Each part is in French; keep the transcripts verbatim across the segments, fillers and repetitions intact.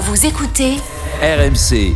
Vous écoutez R M C.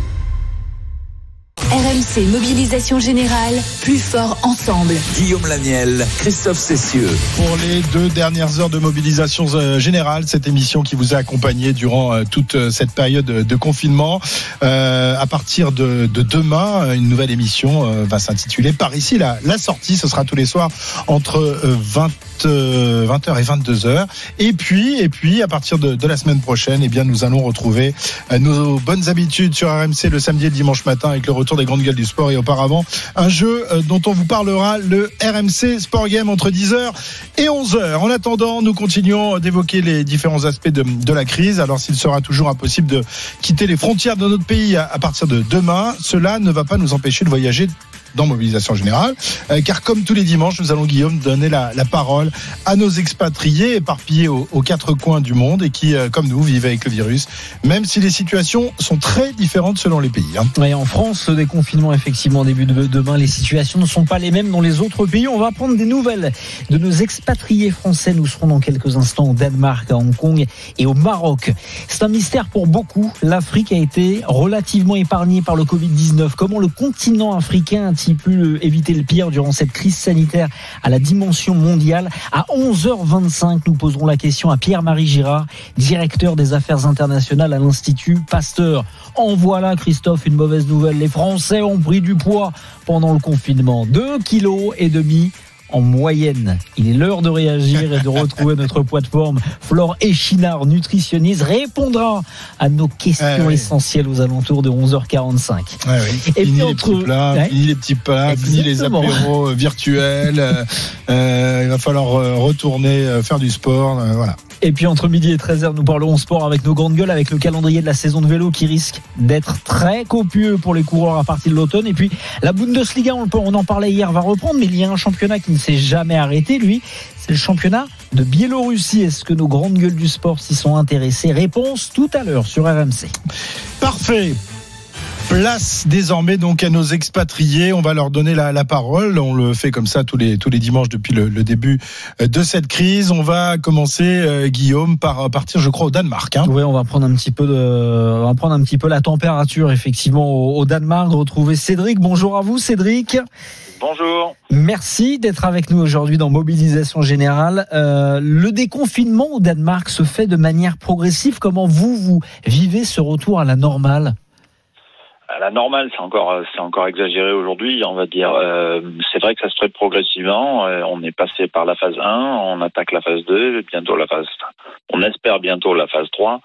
R M C Mobilisation Générale, plus fort ensemble. Guillaume Laniel, Christophe Cessieux. Pour les deux dernières heures de mobilisation générale, cette émission qui vous a accompagné durant euh, toute euh, cette période de confinement. Euh, à partir de, de demain, une nouvelle émission euh, va s'intituler Par ici la, la sortie. Ce sera tous les soirs entre euh, vingt heures et vingt-deux heures. Et puis, et puis, à partir de, de la semaine prochaine, eh bien, nous allons retrouver euh, nos bonnes habitudes sur R M C le samedi et le dimanche matin avec le retour des grandes gueules du sport et auparavant un jeu euh, dont on vous parlera, le R M C Sport Game entre dix heures et onze heures. En attendant, nous continuons d'évoquer les différents aspects de, de la crise. Alors, s'il sera toujours impossible de quitter les frontières de notre pays à, à partir de demain, cela ne va pas nous empêcher de voyager dans Mobilisation Générale, euh, car comme tous les dimanches, nous allons, Guillaume, donner la, la parole à nos expatriés éparpillés aux, aux quatre coins du monde et qui, euh, comme nous, vivent avec le virus, même si les situations sont très différentes selon les pays. Hein. Oui, en France, le déconfinement, effectivement, début de demain, les situations ne sont pas les mêmes dans les autres pays. On va prendre des nouvelles de nos expatriés français. Nous serons dans quelques instants au Danemark, à Hong Kong et au Maroc. C'est un mystère pour beaucoup. L'Afrique a été relativement épargnée par le covid dix-neuf. Comment le continent africain a-t-il pu éviter le pire durant cette crise sanitaire à la dimension mondiale? À onze heures vingt-cinq, nous poserons la question à Pierre-Marie Girard, directeur des affaires internationales à l'Institut Pasteur. En voilà, Christophe, une mauvaise nouvelle. Les Français ont pris du poids pendant le confinement. Deux kilos et demi en moyenne. Il est l'heure de réagir et de retrouver notre poids de forme. Flore Échinard, nutritionniste, répondra à nos questions ah oui. essentielles aux alentours de onze heures quarante-cinq. Ah oui. Et fini, puis les entre... petits plats, ouais. fini les petits plats, fini les apéros virtuels. euh, il va falloir retourner faire du sport. Euh, voilà. Et puis entre midi et treize heures, nous parlerons sport avec nos grandes gueules, avec le calendrier de la saison de vélo qui risque d'être très copieux pour les coureurs à partir de l'automne. Et puis la Bundesliga, on, on en parlait hier, va reprendre, mais il y a un championnat qui ne s'est jamais arrêté, lui, c'est le championnat de Biélorussie. Est-ce que nos grandes gueules du sport s'y sont intéressées? Réponse tout à l'heure sur R M C. Parfait. Place désormais donc à nos expatriés. On va leur donner la, la parole. On le fait comme ça tous les tous les dimanches depuis le, le début de cette crise. On va commencer, euh, Guillaume, par partir, je crois, au Danemark. Hein. Oui, on va prendre un petit peu de, on va prendre un petit peu la température effectivement au, au Danemark. Retrouver Cédric. Bonjour à vous, Cédric. Bonjour. Merci d'être avec nous aujourd'hui dans Mobilisation Générale. Euh, le déconfinement au Danemark se fait de manière progressive. Comment vous vous vivez ce retour à la normale? La normale, c'est encore, c'est encore exagéré aujourd'hui, on va dire. Euh, c'est vrai que ça se fait progressivement. Euh, on est passé par la phase un, on attaque la phase deux, bientôt la phase, on espère bientôt la phase trois.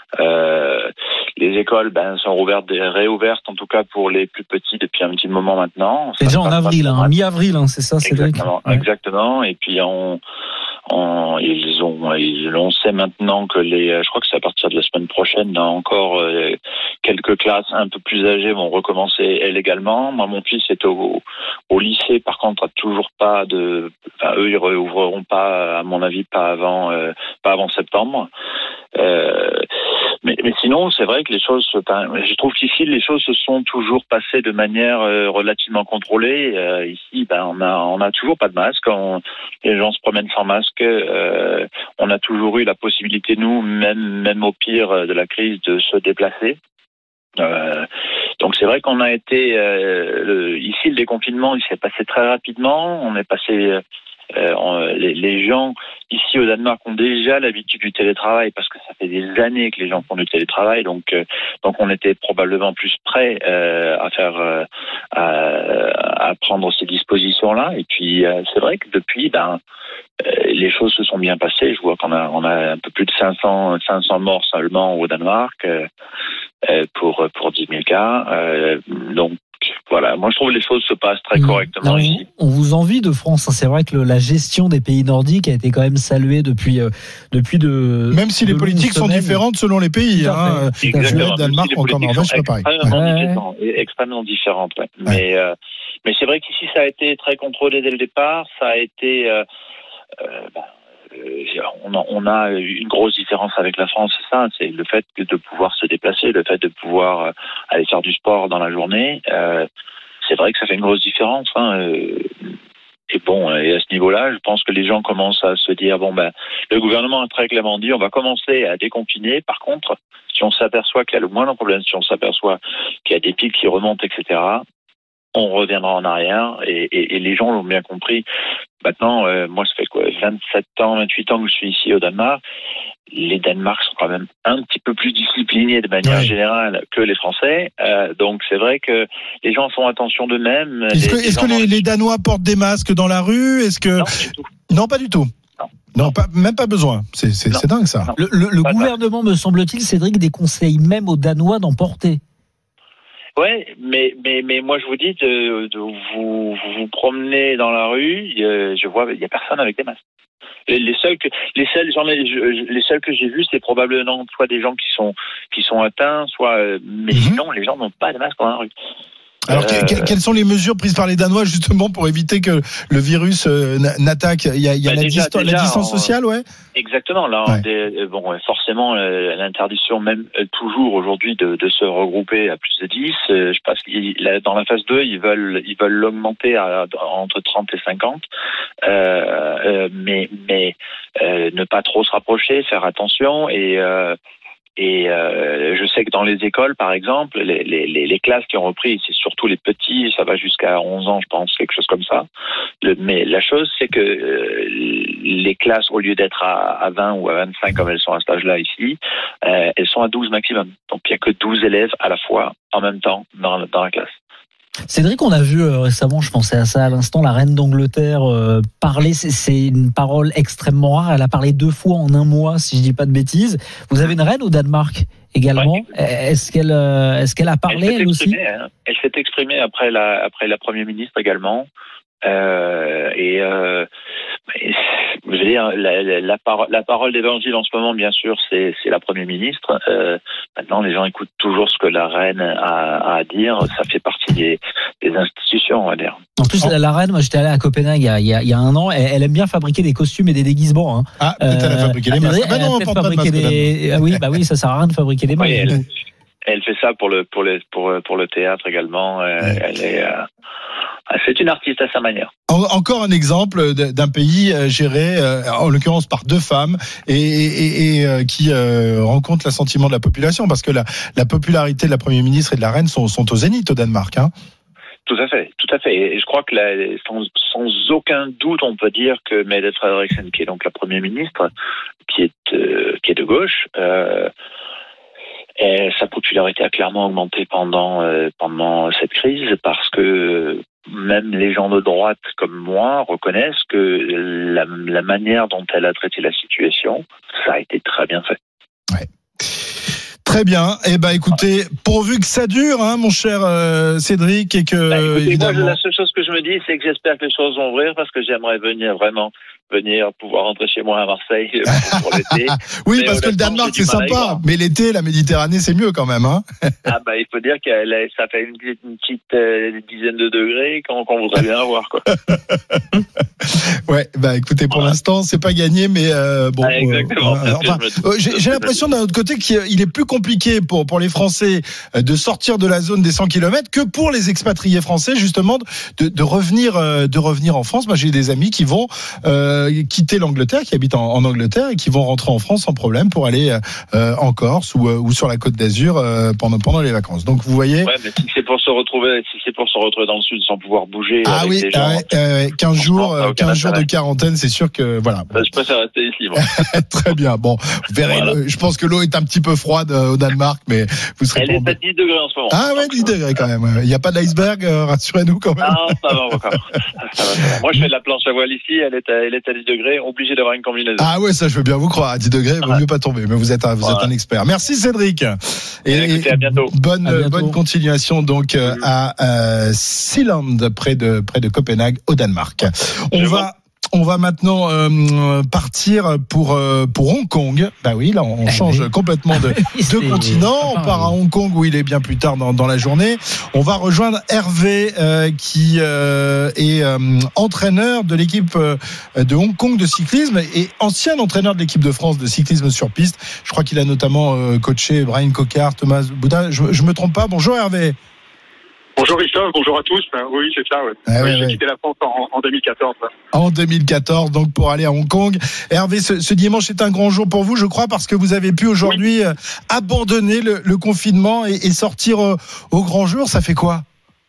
Euh, les écoles, ben, sont rouvertes, réouvertes, en tout cas pour les plus petits depuis un petit moment maintenant. C'est déjà en avril, hein, mi-avril, hein, c'est ça, Cédric? Exactement, ouais. exactement. Et puis on, on, ils ont, ils, on sait maintenant que les, je crois que c'est à partir de la semaine prochaine, là, encore euh, quelques classes un peu plus âgées vont recommencer légalement. Moi, mon fils est au, au lycée, par contre, a toujours pas de, enfin, eux, ils réouvriront pas, à mon avis, pas avant, euh, pas avant septembre. Euh, mais, mais sinon, c'est vrai que les choses, enfin, je trouve qu'ici, les choses se sont toujours passées de manière euh, relativement contrôlée. Euh, ici, ben, on a, on a toujours pas de masque. On, les gens se promènent sans masque. Euh, on a toujours eu la possibilité, nous, même, même au pire de la crise, de se déplacer. Euh, donc c'est vrai qu'on a été euh, le, ici le déconfinement il s'est passé très rapidement. On est passé euh, on, les, les gens ici au Danemark ont déjà l'habitude du télétravail parce que ça fait des années que les gens font du télétravail, donc euh, donc on était probablement plus prêts euh, à faire euh, à, à prendre ces dispositions là. Et puis euh, c'est vrai que depuis ben euh, les choses se sont bien passées. Je vois qu'on a on a un peu plus de cinq cents morts seulement au Danemark. Euh, pour pour dix mille cas. Euh, donc voilà, moi je trouve que les choses se passent très correctement non, ici. On vous envie de France, hein. C'est vrai que le, la gestion des pays nordiques a été quand même saluée depuis euh, depuis de même si de les politiques sont différentes selon les pays. Hein. Exactement. Le Danemark, si encore Norvège, c'est pas pareil. Extrêmement, ouais. extrêmement différentes. Ouais. Ouais. Mais euh, mais c'est vrai qu'ici ça a été très contrôlé dès le départ. Ça a été euh, euh, bah, On a, on a une grosse différence avec la France, c'est ça, c'est le fait de pouvoir se déplacer, le fait de pouvoir aller faire du sport dans la journée. Euh, c'est vrai que ça fait une grosse différence. Hein. et bon, et à ce niveau-là, je pense que les gens commencent à se dire bon ben, le gouvernement a très clairement dit on va commencer à déconfiner. Par contre, si on s'aperçoit qu'il y a le moindre problème, si on s'aperçoit qu'il y a des pics qui remontent, et cetera, on reviendra en arrière. Et, et, et les gens l'ont bien compris. Maintenant, euh, moi, ça fait quoi, vingt-sept ans, vingt-huit ans que je suis ici au Danemark. Les Danemark sont quand même un petit peu plus disciplinés de manière ouais. générale que les Français. Euh, donc, c'est vrai que les gens font attention d'eux-mêmes. Est-ce les, que, les, est-ce que les, les Danois portent des masques dans la rue? Est-ce que... Non, du tout. Non, pas du tout. Non, non pas, même pas besoin. C'est, c'est, c'est dingue, ça. Non. Le, le, le gouvernement, me semble-t-il, Cédric, déconseille même aux Danois d'en porter. Ouais, mais mais mais moi je vous dis, de, de vous, vous vous promenez dans la rue, euh, je vois il y a personne avec des masques. Les, les seuls que les seuls j'en ai je, les seuls que j'ai vus, c'est probablement soit des gens qui sont qui sont atteints, soit euh, mais mm-hmm. sinon les gens n'ont pas de masque dans la rue. Alors, euh, que, quelles sont les mesures prises par les Danois justement pour éviter que le virus euh, n'attaque? Il y a, il y a bah la, déjà, distan- déjà, la distance on, sociale, ouais. Exactement. Là, ouais. des, bon, forcément, l'interdiction même toujours aujourd'hui de, de se regrouper à plus de dix. Je pense que dans la phase deux, ils veulent ils veulent l'augmenter à, entre trente et cinquante. Euh, euh, mais mais euh, ne pas trop se rapprocher, faire attention et euh, Et euh, je sais que dans les écoles, par exemple, les, les, les classes qui ont repris, c'est surtout les petits, ça va jusqu'à onze ans, je pense, quelque chose comme ça. Le, mais la chose, c'est que euh, les classes, au lieu d'être à, à vingt ou à vingt-cinq, comme elles sont à cet âge-là ici, euh, elles sont à douze maximum. Donc il n'y a que douze élèves à la fois, en même temps, dans, dans la classe. Cédric, on a vu euh, récemment, je pensais à ça à l'instant, la reine d'Angleterre euh, parler, c'est, c'est une parole extrêmement rare, elle a parlé deux fois en un mois, si je dis pas de bêtises. Vous avez une reine au Danemark également, ouais. est-ce qu'elle euh, est-ce qu'elle a parlé elle, elle aussi hein. Elle s'est exprimée après la, après la Première ministre également, euh, et euh, je veux dire, la, la, la, parole, la parole d'évangile en ce moment, bien sûr, c'est, c'est la Première ministre. Euh, maintenant, les gens écoutent toujours ce que la reine a, a à dire. Ça fait partie des, des institutions, on va dire. En plus, la, la reine, moi, j'étais allé à Copenhague il y a, il y a, il y a un an. Elle, elle aime bien fabriquer des costumes et des déguisements. Hein. Ah, peut-être euh, elle a fabriqué des masques. Bah non, on porte pas de masques. Des... Ah oui, bah oui, ça sert à rien de fabriquer des masques. Oui, elle, elle fait ça pour le pour le pour pour le théâtre également. Ouais. Elle est euh... C'est une artiste à sa manière. Encore un exemple d'un pays géré, en l'occurrence par deux femmes, et, et, et qui rencontre l'assentiment de la population, parce que la, la popularité de la Première ministre et de la reine sont, sont au zénith au Danemark. Hein. Tout à fait, tout à fait. Et je crois que la, sans, sans aucun doute, on peut dire que Mette Frederiksen, qui est donc la Première ministre, qui est euh, qui est de gauche. Euh, Et sa popularité a clairement augmenté pendant euh, pendant cette crise, parce que même les gens de droite comme moi reconnaissent que la, la manière dont elle a traité la situation, ça a été très bien fait. Ouais. Très bien. Eh ben, écoutez, pourvu que ça dure, hein, mon cher euh, Cédric, et que bah, écoutez, évidemment. Moi, la seule chose que je me dis, c'est que j'espère que les choses vont ouvrir, parce que j'aimerais venir vraiment venir pouvoir rentrer chez moi à Marseille pour, pour l'été. Oui, mais parce que le Danemark c'est sympa, mais l'été, la Méditerranée c'est mieux quand même, hein. Ah bah il faut dire que ça fait une petite, une petite euh, dizaine de degrés qu'on, qu'on voudrait bien avoir, quoi. Ouais, bah écoutez, pour voilà. l'instant c'est pas gagné, mais euh, bon. Ah, exactement. Euh, enfin, euh, j'ai, j'ai l'impression d'un autre côté qu'il est plus compliqué pour pour les Français de sortir de la zone des cent kilomètres que pour les expatriés français, justement, de, de revenir de revenir en France. Moi j'ai des amis qui vont euh, quitter l'Angleterre, qui habitent en, en Angleterre et qui vont rentrer en France sans problème pour aller euh, en Corse ou, ou sur la Côte d'Azur euh, pendant pendant les vacances. Donc vous voyez. Ouais, mais si c'est pour se retrouver, si c'est pour se retrouver dans le sud sans pouvoir bouger. Ah avec oui, des gens, ouais, euh, quinze jours, euh, quinze jours de quarantaine, c'est sûr que voilà. Bah, je préfère rester ici. Moi. Très bien. Bon, vous verrez. Voilà. Le, je pense que l'eau est un petit peu froide euh, au Danemark, mais vous serez. Elle est à dix degrés en ce moment. Ah ouais, dix degrés quand même. Il n'y a pas d'iceberg, euh, rassurez-nous quand même. Non, ça va encore. Ça va, ça va. Moi, je fais de la planche à voile ici. Elle est à, elle est à dix degrés. Obligé d'avoir une combinaison. Ah ouais, ça je veux bien vous croire. À dix degrés, il vaut ouais. mieux pas tomber. Mais vous êtes un, vous voilà. êtes un expert. Merci Cédric. Et, et écoutez, à bientôt. Bonne, à bientôt. bonne continuation donc euh, à euh, Sealand, près de près de Copenhague, au Danemark. On je va. Vois. On va maintenant euh, partir pour euh, pour Hong Kong. Bah oui, là on change oui. complètement de, de continent. On part à Hong Kong où il est bien plus tard dans, dans la journée. On va rejoindre Hervé euh, qui euh, est euh, entraîneur de l'équipe euh, de Hong Kong de cyclisme et ancien entraîneur de l'équipe de France de cyclisme sur piste. Je crois qu'il a notamment euh, coaché Brian Cocard, Thomas Bouda. Je, je me trompe pas. Bonjour Hervé. Bonjour Christophe, bonjour à tous. Oui, c'est ça. Ouais. Ah, oui, ouais, j'ai ouais. quitté la France en, en deux mille quatorze. Ouais. En deux mille quatorze, donc pour aller à Hong Kong. Hervé, ce, ce dimanche est un grand jour pour vous, je crois, parce que vous avez pu aujourd'hui oui. abandonner le, le confinement et, et sortir au, au grand jour. Ça fait quoi ?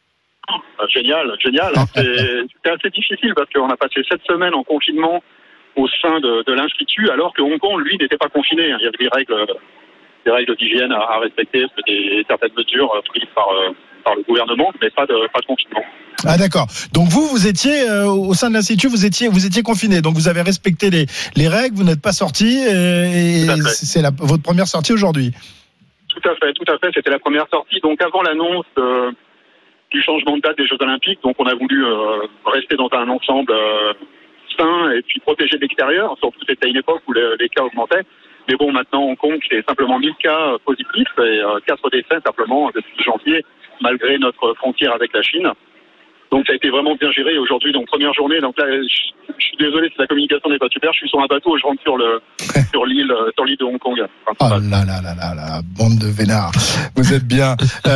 Ah, génial, génial. Hein. C'est, c'était assez difficile parce qu'on a passé sept semaines en confinement au sein de, de l'Institut, alors que Hong Kong, lui, n'était pas confiné. Il y avait des règles, des règles d'hygiène à, à respecter, des certaines mesures prises par, par le gouvernement, mais pas de, pas de confinement. Ah d'accord. Donc vous, vous étiez euh, au sein de l'Institut, vous étiez, vous étiez confiné. Donc vous avez respecté les, les règles, vous n'êtes pas sorti et, et c'est la, votre première sortie aujourd'hui. Tout à fait, tout à fait. C'était la première sortie. Donc avant l'annonce euh, du changement de date des Jeux Olympiques, donc on a voulu euh, rester dans un ensemble euh, sain et puis protéger de l'extérieur. Surtout c'était à une époque où les, les cas augmentaient. Mais bon, maintenant Hong Kong, c'est simplement mille cas positifs et euh, quatre décès simplement depuis janvier, malgré notre frontière avec la Chine. Donc ça a été vraiment bien géré aujourd'hui, donc première journée. Donc là, je, je suis désolé si la communication n'est pas super. Je suis sur un bateau et je rentre sur le sur l'île sur l'île de Hong Kong. Oh là là là là là, bande de vénards. Vous êtes bien.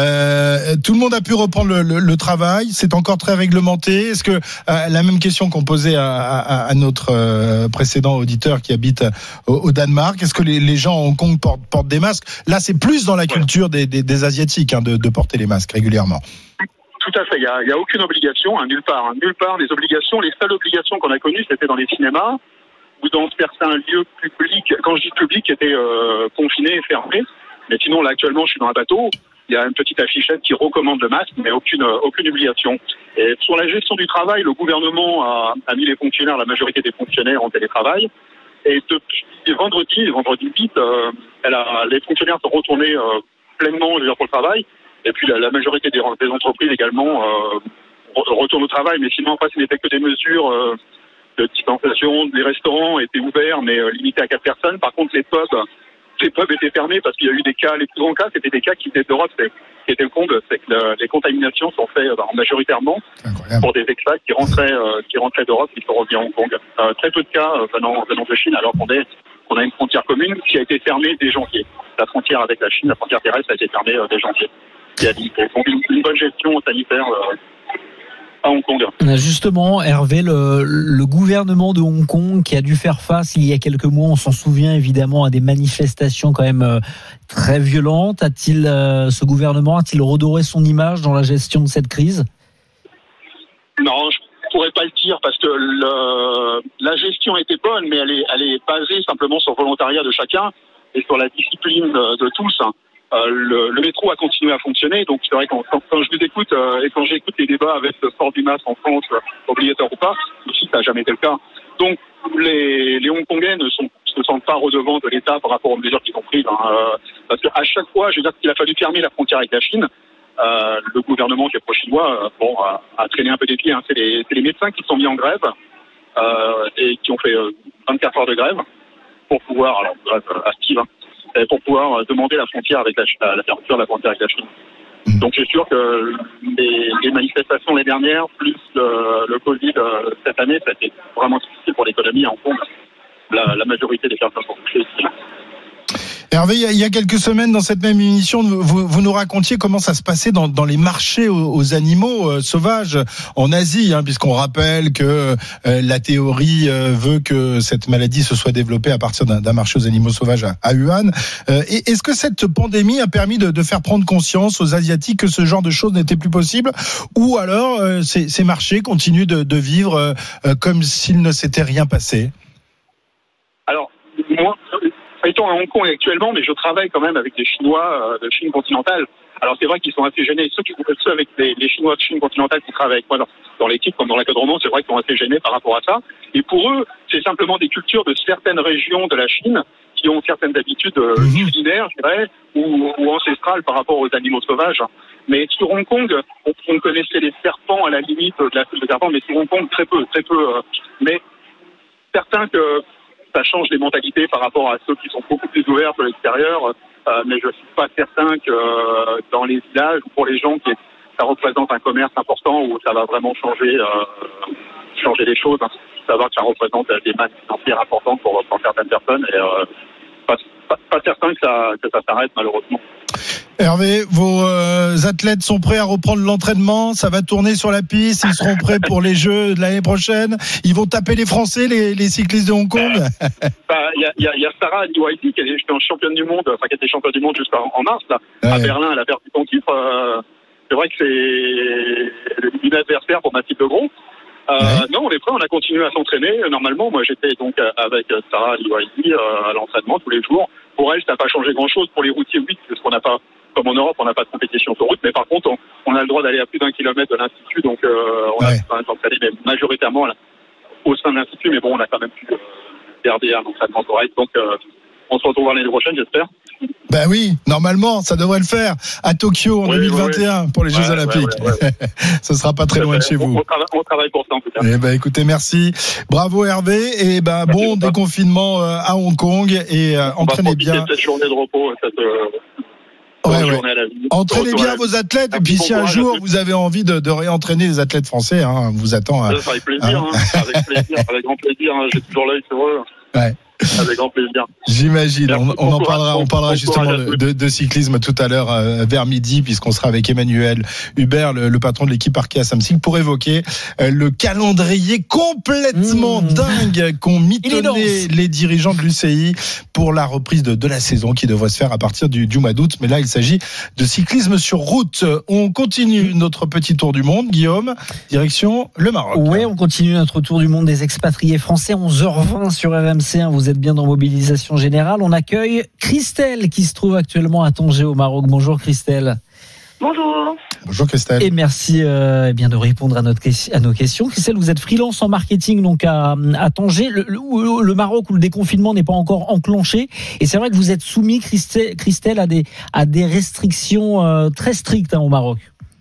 Euh, tout le monde a pu reprendre le, le, le travail. C'est encore très réglementé. Est-ce que euh, la même question qu'on posait à, à, à notre euh, précédent auditeur qui habite au, au Danemark, est-ce que les, les gens à Hong Kong portent, portent des masques ? Là, c'est plus dans la culture des, des, des asiatiques hein, de, de porter les masques régulièrement. Tout à fait, il n'y a, y a aucune obligation, hein, nulle part, hein, nulle part des obligations. Les seules obligations qu'on a connues, c'était dans les cinémas ou dans certains lieux publics, quand je dis publics, qui étaient euh, confinés et fermés. Mais sinon, là, actuellement, je suis dans un bateau, il y a une petite affichette qui recommande le masque, mais aucune, euh, aucune obligation. Et sur la gestion du travail, le gouvernement a, a mis les fonctionnaires, la majorité des fonctionnaires en télétravail. Et depuis vendredi, vendredi huit, euh, elle a, les fonctionnaires sont retournés euh, pleinement je veux dire, pour le travail. Et puis la, la majorité des, des entreprises également euh, retournent au travail, mais sinon après ce n'était que des mesures euh, de distanciation. Les restaurants étaient ouverts mais euh, limités à quatre personnes. Par contre les pubs, les pubs étaient fermés parce qu'il y a eu des cas, les plus grands cas c'était des cas qui venaient d'Europe. C'est, qui était le comble, c'est que le, les contaminations sont faites euh, majoritairement pour des expats qui rentraient, euh, qui rentraient d'Europe et qui sont revenus à Hong Kong. Euh, très peu de cas euh, venant, venant de Chine alors qu'on est on a une frontière commune qui a été fermée dès janvier. La frontière avec la Chine, la frontière terrestre a été fermée euh, dès janvier. Il y a donc une, une bonne gestion sanitaire euh, à Hong Kong. Justement, Hervé, le, le gouvernement de Hong Kong qui a dû faire face il y a quelques mois, on s'en souvient évidemment, à des manifestations quand même euh, très violentes. A-t-il, euh, ce gouvernement a-t-il redoré son image dans la gestion de cette crise ? Non, je pourrais pas le dire parce que le, la gestion était bonne, mais elle est, elle est basée simplement sur le volontariat de chacun et sur la discipline de, de tous. Euh, le, le métro a continué à fonctionner, donc c'est vrai que quand, quand je vous écoute euh, et quand j'écoute les débats avec le port du masque en France, euh, obligatoire ou pas, aussi ça n'a jamais été le cas. Donc les, les Hongkongais ne sont, se sentent pas redevants de l'État par rapport aux mesures qu'ils ont prises, hein, euh, parce qu'à chaque fois, je veux dire qu'il a fallu fermer la frontière avec la Chine. Euh, le gouvernement qui est pro-chinois, euh, bon, a, a traîné un peu des pieds. Hein. C'est, les, c'est les médecins qui sont mis en grève euh, et qui ont fait euh, vingt-quatre heures de grève pour pouvoir, alors grève euh, active. Hein, pour pouvoir demander la frontière avec la, la fermeture de la frontière avec la Chine. Mmh. Donc c'est sûr que les, les manifestations les dernières, plus le, le Covid euh, cette année, ça a été vraiment difficile pour l'économie à Hong Kong. La, la majorité des personnes sont touchées ici. Hervé, il y a quelques semaines, dans cette même émission, vous, vous nous racontiez comment ça se passait dans, dans les marchés aux, aux animaux euh, sauvages en Asie, hein, puisqu'on rappelle que euh, la théorie euh, veut que cette maladie se soit développée à partir d'un, d'un marché aux animaux sauvages à, à Wuhan. Euh, et est-ce que cette pandémie a permis de, de faire prendre conscience aux Asiatiques que ce genre de choses n'était plus possible, ou alors euh, ces, ces marchés continuent de, de vivre euh, comme s'il ne s'était rien passé ? Alors, moi... étant à Hong Kong actuellement, mais je travaille quand même avec des Chinois euh, de Chine continentale. Alors c'est vrai qu'ils sont assez gênés. Ceux, qui, ceux avec les, les Chinois de Chine continentale qui travaillent avec moi dans, dans l'équipe, comme dans l'encadrement, c'est vrai qu'ils sont assez gênés par rapport à ça. Et pour eux, c'est simplement des cultures de certaines régions de la Chine qui ont certaines habitudes euh, culinaires, je dirais, ou, ou ancestrales par rapport aux animaux sauvages. Mais sur Hong Kong, on, on connaissait les serpents à la limite de la de serpents, mais sur Hong Kong, très peu, très peu. Euh, mais certains que ça change les mentalités par rapport à ceux qui sont beaucoup plus ouverts sur l'extérieur, euh, mais je ne suis pas certain que euh, dans les villages ou pour les gens, qui, ça représente un commerce important où ça va vraiment changer, euh, changer les choses. Hein. Savoir que ça représente des masses financières importantes pour, pour certaines personnes et euh, pas, pas, pas certain que ça, que ça s'arrête malheureusement. Hervé, vos euh, athlètes sont prêts à reprendre l'entraînement, ça va tourner sur la piste, ils seront prêts pour les Jeux de l'année prochaine, ils vont taper les Français, les, les cyclistes de Hong Kong. Bah, il y a, y a, y a Sarah Aliwaiti qui est championne du monde, enfin qui était championne du monde jusqu'en en mars là, ouais. À Berlin, elle a perdu son titre. Euh, c'est vrai que c'est une adversaire pour Mathilde Legros. Euh, ouais. Non, on est prêts, on a continué à s'entraîner. Normalement, moi j'étais donc avec Sarah Aliwaiti euh, à l'entraînement tous les jours. Pour elle, ça n'a pas changé grand-chose. Pour les routiers, oui, parce qu'on n'a pas, comme en Europe, on n'a pas de compétition sur route. Mais par contre, on, on a le droit d'aller à plus d'un kilomètre de l'Institut. Donc, euh, on ouais. a s'entraîné, mais majoritairement là, au sein de l'Institut. Mais bon, on a quand même pu euh, garder un entraînement correct. Donc, euh, on se retrouvera l'année prochaine, j'espère. Ben oui, normalement, ça devrait le faire à Tokyo en oui, deux mille vingt et un oui, oui. pour les Jeux ouais, Olympiques. Ouais, ouais, ouais. Ce sera pas très loin de chez vous. On travaille, on travaille pour ça en tout cas. Eh ben, écoutez, merci. Bravo Hervé. Et ben, merci bon déconfinement euh, à Hong Kong et euh, entraînez bien. Cette journée de repos, cette, euh... Ouais, ouais. Entraînez bien vos athlètes et puis si un jour vous avez envie de, de réentraîner les athlètes français, hein, vous attend. Ça, avec plaisir, hein. Hein. avec plaisir, avec grand plaisir. Hein. J'ai toujours l'œil sur eux. Ouais. Avec grand plaisir. J'imagine. On, on en parlera, on parlera justement de, de, de cyclisme tout à l'heure euh, vers midi, puisqu'on sera avec Emmanuel Hubert, le, le patron de l'équipe Arkea Samsic, pour évoquer euh, le calendrier complètement mmh. dingue qu'ont mitonné les dirigeants de l'U C I pour la reprise de, de la saison qui devrait se faire à partir du, du mois d'août. Mais là, il s'agit de cyclisme sur route. On continue notre petit tour du monde, Guillaume, direction le Maroc. Oui, on continue notre tour du monde des expatriés français. onze heures vingt sur R M C. Vous êtes bien dans Mobilisation Générale. On accueille Christelle qui se trouve actuellement à Tanger au Maroc. Bonjour Christelle. Bonjour. Bonjour Christelle. Et merci euh, eh bien de répondre à, notre, à nos questions. Christelle, vous êtes freelance en marketing donc à, à Tanger. Le, le, le Maroc où le déconfinement n'est pas encore enclenché. Et c'est vrai que vous êtes soumis, Christelle, Christelle à, des, à des restrictions euh, très strictes hein, au Maroc.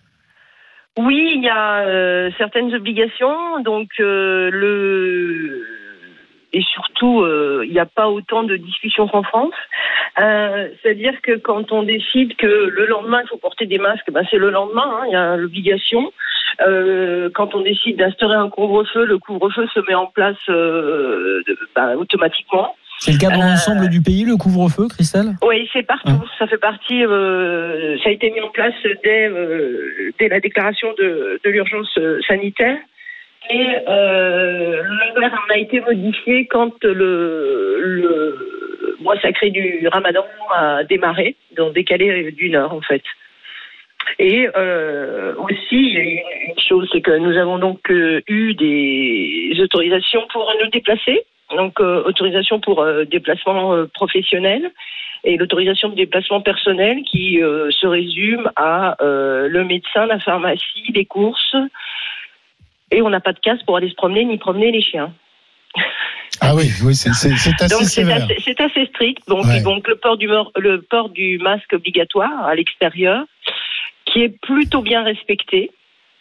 Oui, il y a euh, certaines obligations. Donc euh, le... Et surtout, euh, il n'y a pas autant de discussions qu'en France. Euh, c'est-à-dire que quand on décide que le lendemain, il faut porter des masques, ben c'est le lendemain, hein, il y a l'obligation. Euh, quand on décide d'instaurer un couvre-feu, le couvre-feu se met en place euh, ben, automatiquement. C'est le cas dans euh, l'ensemble du pays, le couvre-feu, Christelle ? Oui, c'est partout. Hein. Ça fait partie. Euh, ça a été mis en place dès, euh, dès la déclaration de, de l'urgence sanitaire. Et euh, l'horaire a été modifié quand le, le mois sacré du Ramadan a démarré, donc décalé d'une heure en fait. Et euh, aussi, il y a une chose, c'est que nous avons donc euh, eu des autorisations pour nous déplacer, donc euh, autorisation pour euh, déplacement euh, professionnel et l'autorisation de déplacement personnel qui euh, se résume à euh, le médecin, la pharmacie, les courses. Et on n'a pas de casse pour aller se promener ni promener les chiens. Ah oui, oui, c'est, c'est, c'est assez donc, sévère. C'est assez, c'est assez strict. Donc, ouais. donc le port du le port du masque obligatoire à l'extérieur, qui est plutôt bien respecté.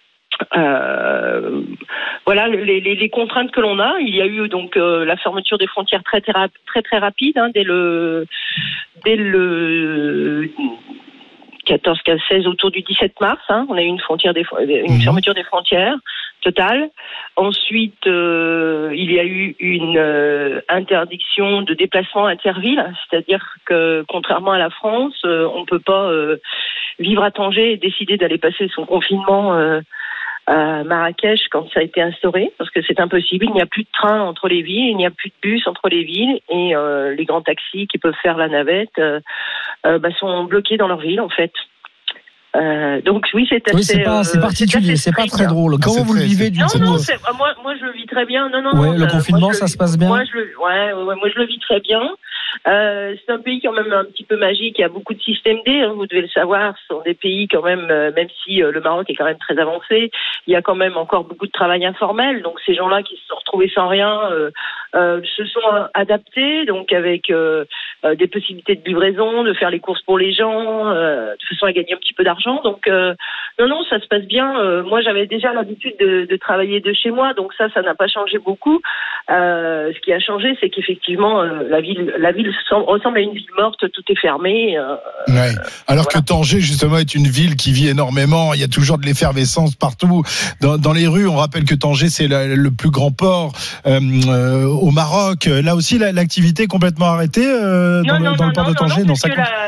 Euh, voilà les, les, les contraintes que l'on a. Il y a eu donc euh, la fermeture des frontières très très très, très rapide hein, dès le dès le quatorze, quinze, seize autour du dix-sept mars. Hein, on a eu une frontière des une mmh. fermeture des frontières totale. Ensuite, euh, il y a eu une euh, interdiction de déplacement interville, c'est-à-dire que contrairement à la France, euh, on peut pas euh, vivre à Tanger et décider d'aller passer son confinement euh, à Marrakech quand ça a été instauré, parce que c'est impossible. Il n'y a plus de train entre les villes, il n'y a plus de bus entre les villes, et euh, les grands taxis qui peuvent faire la navette euh, euh, bah, sont bloqués dans leur ville en fait. Euh, donc oui, c'est assez. Oui, c'est pas, c'est particulier, c'est, c'est pas très drôle. Comment ah, vous le vivez d'une Non, non, c'est, moi, moi, je le vis très bien. Non, non. Ouais, le euh, confinement, moi, ça le, se passe bien. Moi, je le, ouais, ouais, moi, je le vis très bien. Euh, c'est un pays quand même un petit peu magique. Il y a beaucoup de systèmes D. Hein, vous devez le savoir. Ce sont des pays quand même, euh, même si euh, le Maroc est quand même très avancé, il y a quand même encore beaucoup de travail informel. Donc ces gens-là qui se sont retrouvés sans rien euh, euh, se sont adaptés, donc avec euh, euh, des possibilités de livraison, de faire les courses pour les gens, euh, de façon à gagner un petit peu d'argent. Donc euh, non, non, ça se passe bien. Euh, moi, j'avais déjà l'habitude de, de travailler de chez moi, donc ça, ça n'a pas changé beaucoup. Euh, ce qui a changé, c'est qu'effectivement, euh, la ville, la ville ressemble à une ville morte, tout est fermé. Euh, ouais. Alors voilà. Que Tanger, justement, est une ville qui vit énormément. Il y a toujours de l'effervescence partout. Dans, dans les rues, on rappelle que Tanger, c'est la, le plus grand port euh, euh, au Maroc. Là aussi, la, l'activité est complètement arrêtée euh, dans, non, le, non, dans non, le port non, de Tanger. Non, non, non, parce ça que la, la,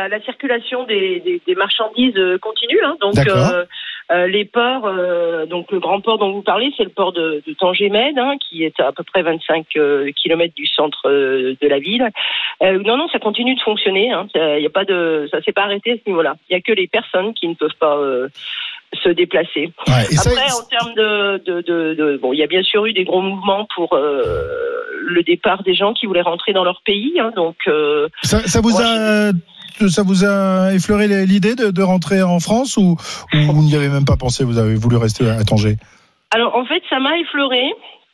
la, la circulation des, des, des marchandises continue. Hein, donc euh, euh, les ports, euh, donc le grand port dont vous parlez, c'est le port de, de Tanger-Med, hein, qui est à, à peu près vingt-cinq euh, kilomètres du centre euh, de la ville. Euh, non, non, ça continue de fonctionner. Hein, ça, y a pas de, ça s'est pas arrêté à ce niveau-là. Il y a que les personnes qui ne peuvent pas euh, se déplacer. Ouais, et Après, ça, en termes de, de, de, de, bon, il y a bien sûr eu des gros mouvements pour euh, le départ des gens qui voulaient rentrer dans leur pays. Hein, donc, euh, ça, ça vous moi, a, je... ça vous a effleuré l'idée de, de rentrer en France ou, ou vous n'y avez même pas pensé, vous avez voulu rester à Tanger? Alors, en fait, ça m'a effleuré.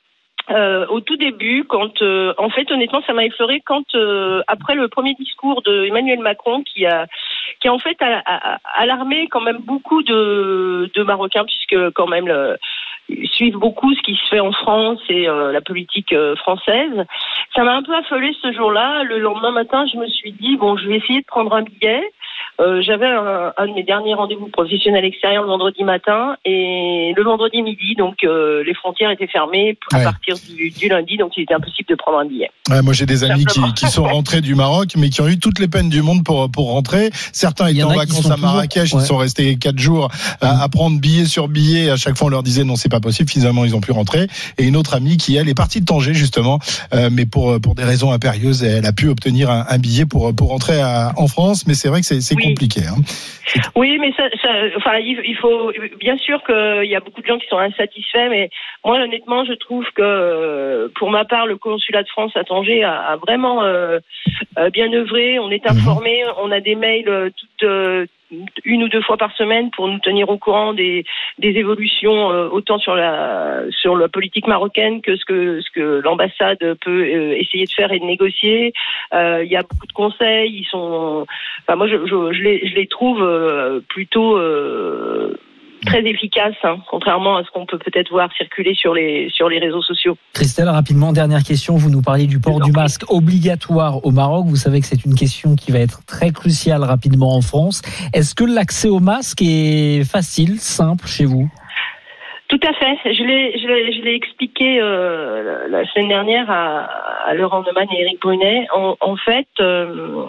Euh, au tout début, quand, euh, en fait, honnêtement, ça m'a effleuré quand, euh, après le premier discours de Emmanuel Macron, qui a, qui a en fait a, a, alarmé quand même beaucoup de, de Marocains, puisque quand même le, ils suivent beaucoup ce qui se fait en France et euh, la politique euh, française. Ça m'a un peu affolé ce jour-là. Le lendemain matin, je me suis dit bon, je vais essayer de prendre un billet. Euh, j'avais un, un de mes derniers rendez-vous professionnels extérieurs le vendredi matin et le vendredi midi, donc euh, les frontières étaient fermées à ouais. partir du, du lundi, donc il était impossible de prendre un billet. Ouais, moi j'ai des amis qui, qui sont rentrés du Maroc, mais qui ont eu toutes les peines du monde pour pour rentrer. Certains étaient en vacances à Marrakech, toujours... ouais. ils sont restés quatre jours à, à prendre billet sur billet. À chaque fois on leur disait non, c'est pas possible. Finalement ils ont pu rentrer. Et une autre amie qui elle est partie de Tanger justement, euh, mais pour pour des raisons impérieuses, elle a pu obtenir un, un billet pour pour rentrer à, en France. Mais c'est vrai que c'est, c'est oui. compliqué. Hein. Oui, mais ça, ça, enfin, il, il faut bien sûr qu'il y a beaucoup de gens qui sont insatisfaits, mais moi, honnêtement, je trouve que, pour ma part, le consulat de France à Tanger a, a vraiment euh, bien œuvré. On est informé, on a des mails toutes euh, une ou deux fois par semaine pour nous tenir au courant des, des évolutions euh, autant sur la sur la politique marocaine que ce que ce que l'ambassade peut euh, essayer de faire et de négocier. Euh, il y a beaucoup de conseils. Ils sont, enfin moi je je, je les je les trouve euh, plutôt euh, très efficace, hein, contrairement à ce qu'on peut peut-être voir circuler sur les sur les réseaux sociaux. Christelle, rapidement, dernière question. Vous nous parliez du port du masque obligatoire au Maroc. Vous savez que c'est une question qui va être très cruciale rapidement en France. Est-ce que l'accès au masque est facile, simple chez vous ? Tout à fait. Je l'ai, je l'ai, je l'ai expliqué euh, la semaine dernière à, à Laurent Neumann et Éric Brunet. En, en fait, euh,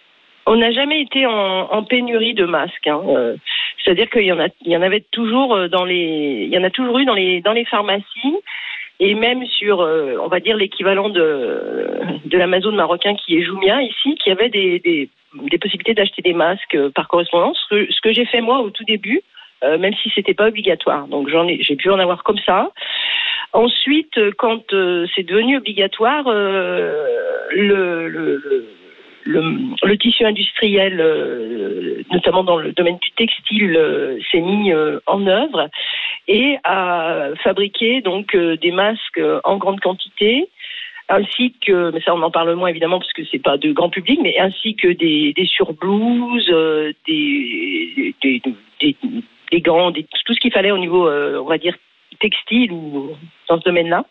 on n'a jamais été en, en pénurie de masques. Hein. Euh, c'est-à-dire qu'il y en a, il y en avait toujours dans les, il y en a toujours eu dans les, dans les pharmacies et même sur, euh, on va dire l'équivalent de, de l'Amazon marocain qui est Jumia ici, qui avait des, des, des possibilités d'acheter des masques par correspondance. Ce que, ce que j'ai fait moi au tout début. Euh, même si c'était pas obligatoire. Donc j'en ai, j'ai pu en avoir comme ça. Ensuite, quand euh, c'est devenu obligatoire, euh, le, le, le, le tissu industriel, euh, notamment dans le domaine du textile, euh, s'est mis euh, en œuvre et a fabriqué donc euh, des masques en grande quantité. Ainsi que, mais ça on en parle moins évidemment parce que c'est pas de grand public, mais ainsi que des, des surblouses, euh, des, des, des, des gants, des, tout ce qu'il fallait au niveau, euh, on va dire, textile ou dans ce domaine-là.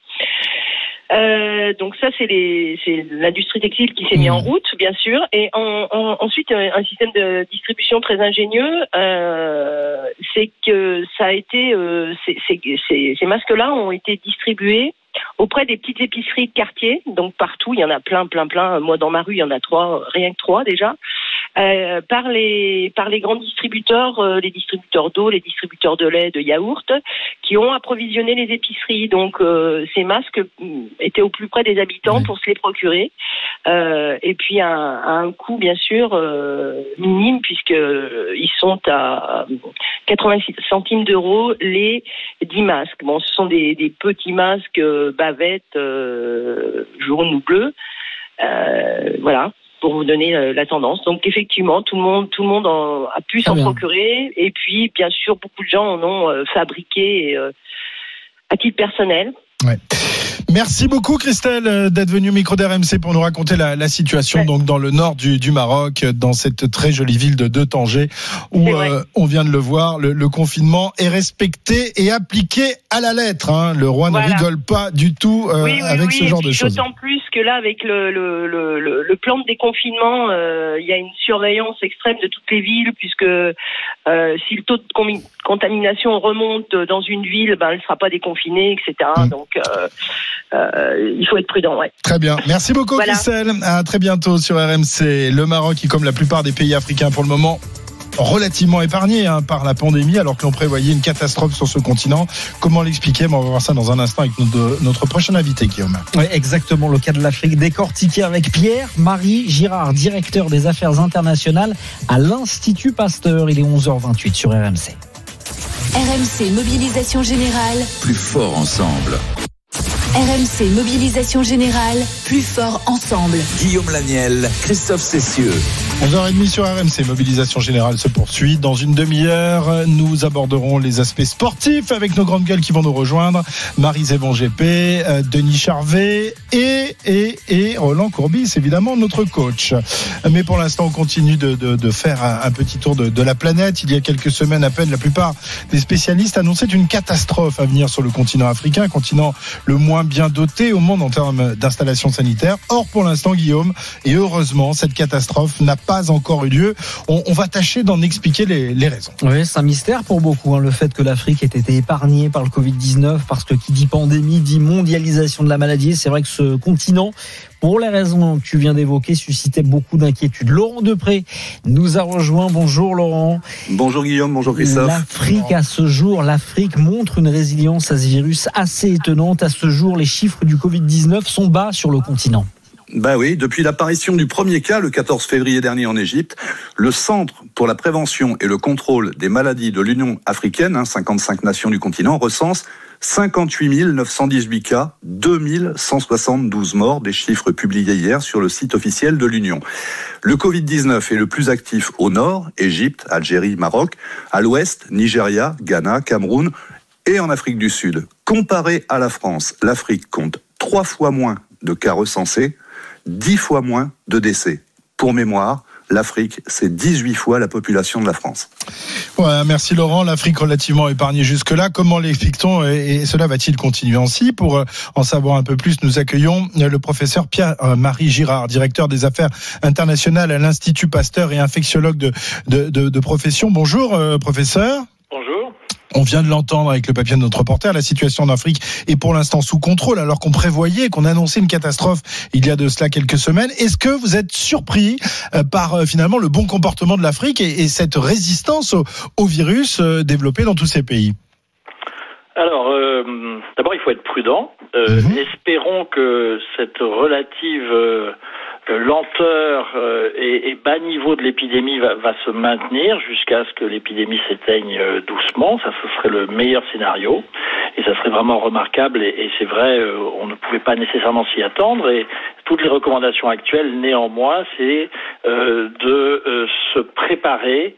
Euh, donc ça, c'est, les, c'est l'industrie textile qui s'est mis en route, bien sûr. Et en, en, ensuite, un système de distribution très ingénieux, euh, c'est que ça a été, euh, c'est, c'est, c'est, ces masques-là ont été distribués auprès des petites épiceries de quartier, donc partout, il y en a plein, plein, plein. Moi, dans ma rue, il y en a trois, rien que trois déjà. Euh, par les par les grands distributeurs, euh, les distributeurs d'eau, les distributeurs de lait, de yaourt, qui ont approvisionné les épiceries. Donc euh, ces masques étaient au plus près des habitants oui. pour se les procurer. Euh, et puis à, à un coût bien sûr euh, minime puisque euh, ils sont à quatre-vingt-six centimes d'euros les dix masques. Bon, ce sont des, des petits masques euh, bavettes euh, jaunes ou bleus. Euh, voilà. Pour vous donner euh, la tendance. Donc effectivement, tout le monde, tout le monde en, a pu s'en procurer. Et puis, bien sûr, beaucoup de gens en ont euh, fabriqué euh, à titre personnel. Ouais. Merci beaucoup Christelle d'être venue au micro d'R M C pour nous raconter la, la situation ouais. donc dans le nord du, du Maroc, dans cette très jolie ville de, de Tanger, où euh, on vient de le voir, le, le confinement est respecté et appliqué à la lettre. Hein. Le roi voilà. ne rigole pas du tout euh, oui, oui, avec oui, ce genre de choses. D'autant plus que là, avec le, le, le, le, le plan de déconfinement, euh, il y a une surveillance extrême de toutes les villes, puisque euh, si le taux de com- contamination remonte dans une ville, ben, elle ne sera pas déconfinée, et cetera. Mmh. Donc euh, euh, il faut être prudent. Ouais. Très bien. Merci beaucoup, Voilà. Christelle. À très bientôt sur R M C. Le Maroc, qui, comme la plupart des pays africains pour le moment, relativement épargné hein, par la pandémie, alors que l'on prévoyait une catastrophe sur ce continent. Comment l'expliquer? On va voir ça dans un instant avec notre, notre prochain invité, Guillaume. Oui, exactement, le cas de l'Afrique décortiqué avec Pierre-Marie Girard, directeur des affaires internationales à l'Institut Pasteur. Il est onze heures vingt-huit sur R M C. R M C Mobilisation Générale. Plus fort ensemble. R M C Mobilisation Générale. Plus fort ensemble. Guillaume Laniel, Christophe Cessieux. onze heures trente sur R M C, Mobilisation Générale se poursuit. Dans une demi-heure, nous aborderons les aspects sportifs avec nos grandes gueules qui vont nous rejoindre. Marie-Zévan G P, euh, Denis Charvet et, et, et Roland Courbis, évidemment, notre coach. Mais pour l'instant, on continue de, de, de faire un, un petit tour de, de la planète. Il y a quelques semaines à peine, la plupart des spécialistes annonçaient une catastrophe à venir sur le continent africain, continent le moins bien doté au monde en termes d'installation sanitaire. Or, pour l'instant, Guillaume, et heureusement, cette catastrophe n'a pas encore eu lieu. On, on va tâcher d'en expliquer les, les raisons. Oui, c'est un mystère pour beaucoup, hein, le fait que l'Afrique ait été épargnée par le covid dix-neuf, parce que qui dit pandémie dit mondialisation de la maladie. C'est vrai que ce continent, pour les raisons que tu viens d'évoquer, suscitait beaucoup d'inquiétudes. Laurent Depré nous a rejoint. Bonjour Laurent. Bonjour Guillaume, bonjour Christophe. L'Afrique, à ce jour, l'Afrique montre une résilience à ce virus assez étonnante. À ce jour, les chiffres du covid dix-neuf sont bas sur le continent. Bah oui, depuis l'apparition du premier cas le quatorze février dernier en Égypte, le Centre pour la prévention et le contrôle des maladies de l'Union africaine, hein, cinquante-cinq nations du continent, recense cinquante-huit mille neuf cent dix-huit cas, deux mille cent soixante-douze morts, des chiffres publiés hier sur le site officiel de l'Union. Le covid dix-neuf est le plus actif au nord, Égypte, Algérie, Maroc, à l'ouest, Nigeria, Ghana, Cameroun et en Afrique du Sud. Comparé à la France, l'Afrique compte trois fois moins de cas recensés, dix fois moins de décès. Pour mémoire, l'Afrique, c'est dix-huit fois la population de la France. Ouais, merci Laurent. L'Afrique relativement épargnée jusque-là. Comment l'explique-t-on et cela va-t-il continuer ainsi? Pour en savoir un peu plus, nous accueillons le professeur Pierre-Marie Girard, directeur des affaires internationales à l'Institut Pasteur et infectiologue de, de, de, de profession. Bonjour euh, professeur. Bonjour. On vient de l'entendre avec le papier de notre reporter, la situation en Afrique est pour l'instant sous contrôle alors qu'on prévoyait, qu'on annonçait une catastrophe il y a de cela quelques semaines. Est-ce que vous êtes surpris par finalement le bon comportement de l'Afrique et, et cette résistance au, au virus développé dans tous ces pays? Alors, euh, d'abord, il faut être prudent. Euh, mmh. Espérons que cette relative euh, lenteur euh, et, et bas niveau de l'épidémie va, va se maintenir jusqu'à ce que l'épidémie s'éteigne euh, doucement. Ça, ce serait le meilleur scénario. Et ça serait vraiment remarquable. Et, et c'est vrai, euh, on ne pouvait pas nécessairement s'y attendre. Et toutes les recommandations actuelles, néanmoins, c'est euh, de euh, se préparer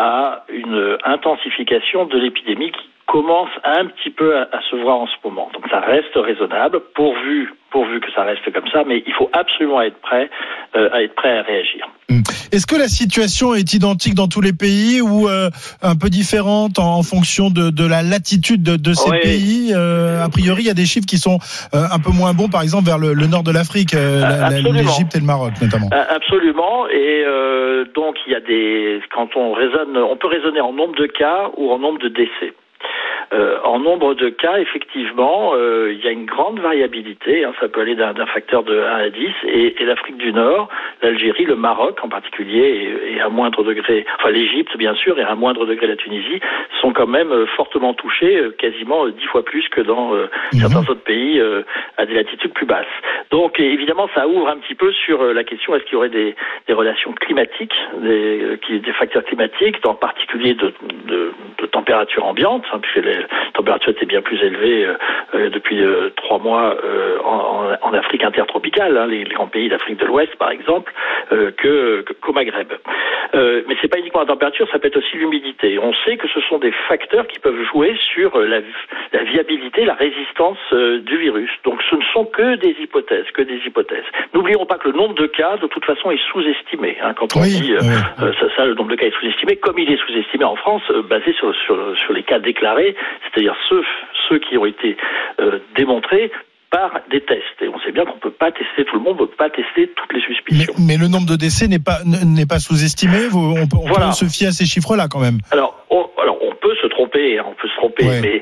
à une intensification de l'épidémie qui commence un petit peu à, à se voir en ce moment. Donc ça reste raisonnable, pourvu, pourvu que ça reste comme ça, mais il faut absolument être prêt, euh, à être prêt à réagir. Est-ce que la situation est identique dans tous les pays ou euh, un peu différente en, en fonction de, de la latitude de, de ces oui. pays euh, A priori, il y a des chiffres qui sont euh, un peu moins bons, par exemple, vers le, le nord de l'Afrique, euh, la, l'Égypte et le Maroc notamment. Absolument, et euh, donc il y a des, quand on raisonne, on peut raisonner en nombre de cas ou en nombre de décès. Euh, en nombre de cas, effectivement, euh, il y a une grande variabilité. Hein, ça peut aller d'un, d'un facteur de un à dix. Et, et l'Afrique du Nord, l'Algérie, le Maroc en particulier, et, et à moindre degré, enfin l'Égypte bien sûr, et à moindre degré la Tunisie, sont quand même euh, fortement touchés, euh, quasiment dix fois plus que dans euh, mmh. certains autres pays euh, à des latitudes plus basses. Donc évidemment, ça ouvre un petit peu sur euh, la question est-ce qu'il y aurait des, des relations climatiques, des, euh, qui, des facteurs climatiques, en particulier de, de, de température ambiante, hein, puisque les la température était bien plus élevée euh, depuis euh, trois mois euh, en, en Afrique intertropicale, hein, les, les grands pays d'Afrique de l'Ouest par exemple, euh, que, que, qu'au Maghreb. Euh, mais c'est pas uniquement la température, ça peut être aussi l'humidité. On sait que ce sont des facteurs qui peuvent jouer sur la, la viabilité, la résistance euh, du virus. Donc ce ne sont que des hypothèses, que des hypothèses. N'oublions pas que le nombre de cas, de toute façon, est sous-estimé. Hein, quand on oui, dit euh, oui. euh, ça, ça, le nombre de cas est sous-estimé, comme il est sous-estimé en France, euh, basé sur, sur, sur les cas déclarés, c'est-à-dire ceux, ceux qui ont été euh, démontrés par des tests. Et on sait bien qu'on ne peut pas tester tout le monde, on ne peut pas tester toutes les suspicions. Mais, mais le nombre de décès n'est pas, n'est pas sous-estimé. On, on, on voilà. peut se fier à ces chiffres-là quand même. Alors, on, alors on peut se tromper, on peut se tromper, ouais. mais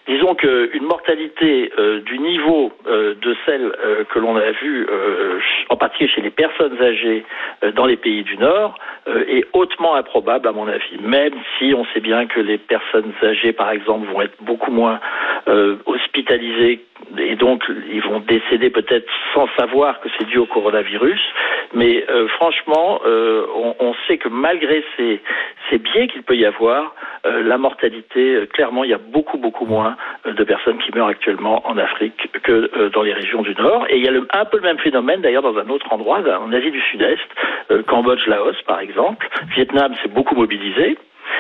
disons qu'une mortalité euh, du niveau euh, de celle euh, que l'on a vue, euh, en particulier chez les personnes âgées euh, dans les pays du Nord, euh, est hautement improbable à mon avis. Même si on sait bien que les personnes âgées, par exemple, vont être beaucoup moins euh, hospitalisées et donc ils vont décéder peut-être sans savoir que c'est dû au coronavirus. Mais euh, franchement, euh, on, on sait que malgré ces, ces biais qu'il peut y avoir, euh, la mortalité, euh, clairement, il y a beaucoup, beaucoup moins euh, de personnes qui meurent actuellement en Afrique que euh, dans les régions du Nord. Et il y a le, un peu le même phénomène d'ailleurs dans un autre endroit, en Asie du Sud-Est, euh, Cambodge, Laos par exemple. Vietnam s'est beaucoup mobilisé.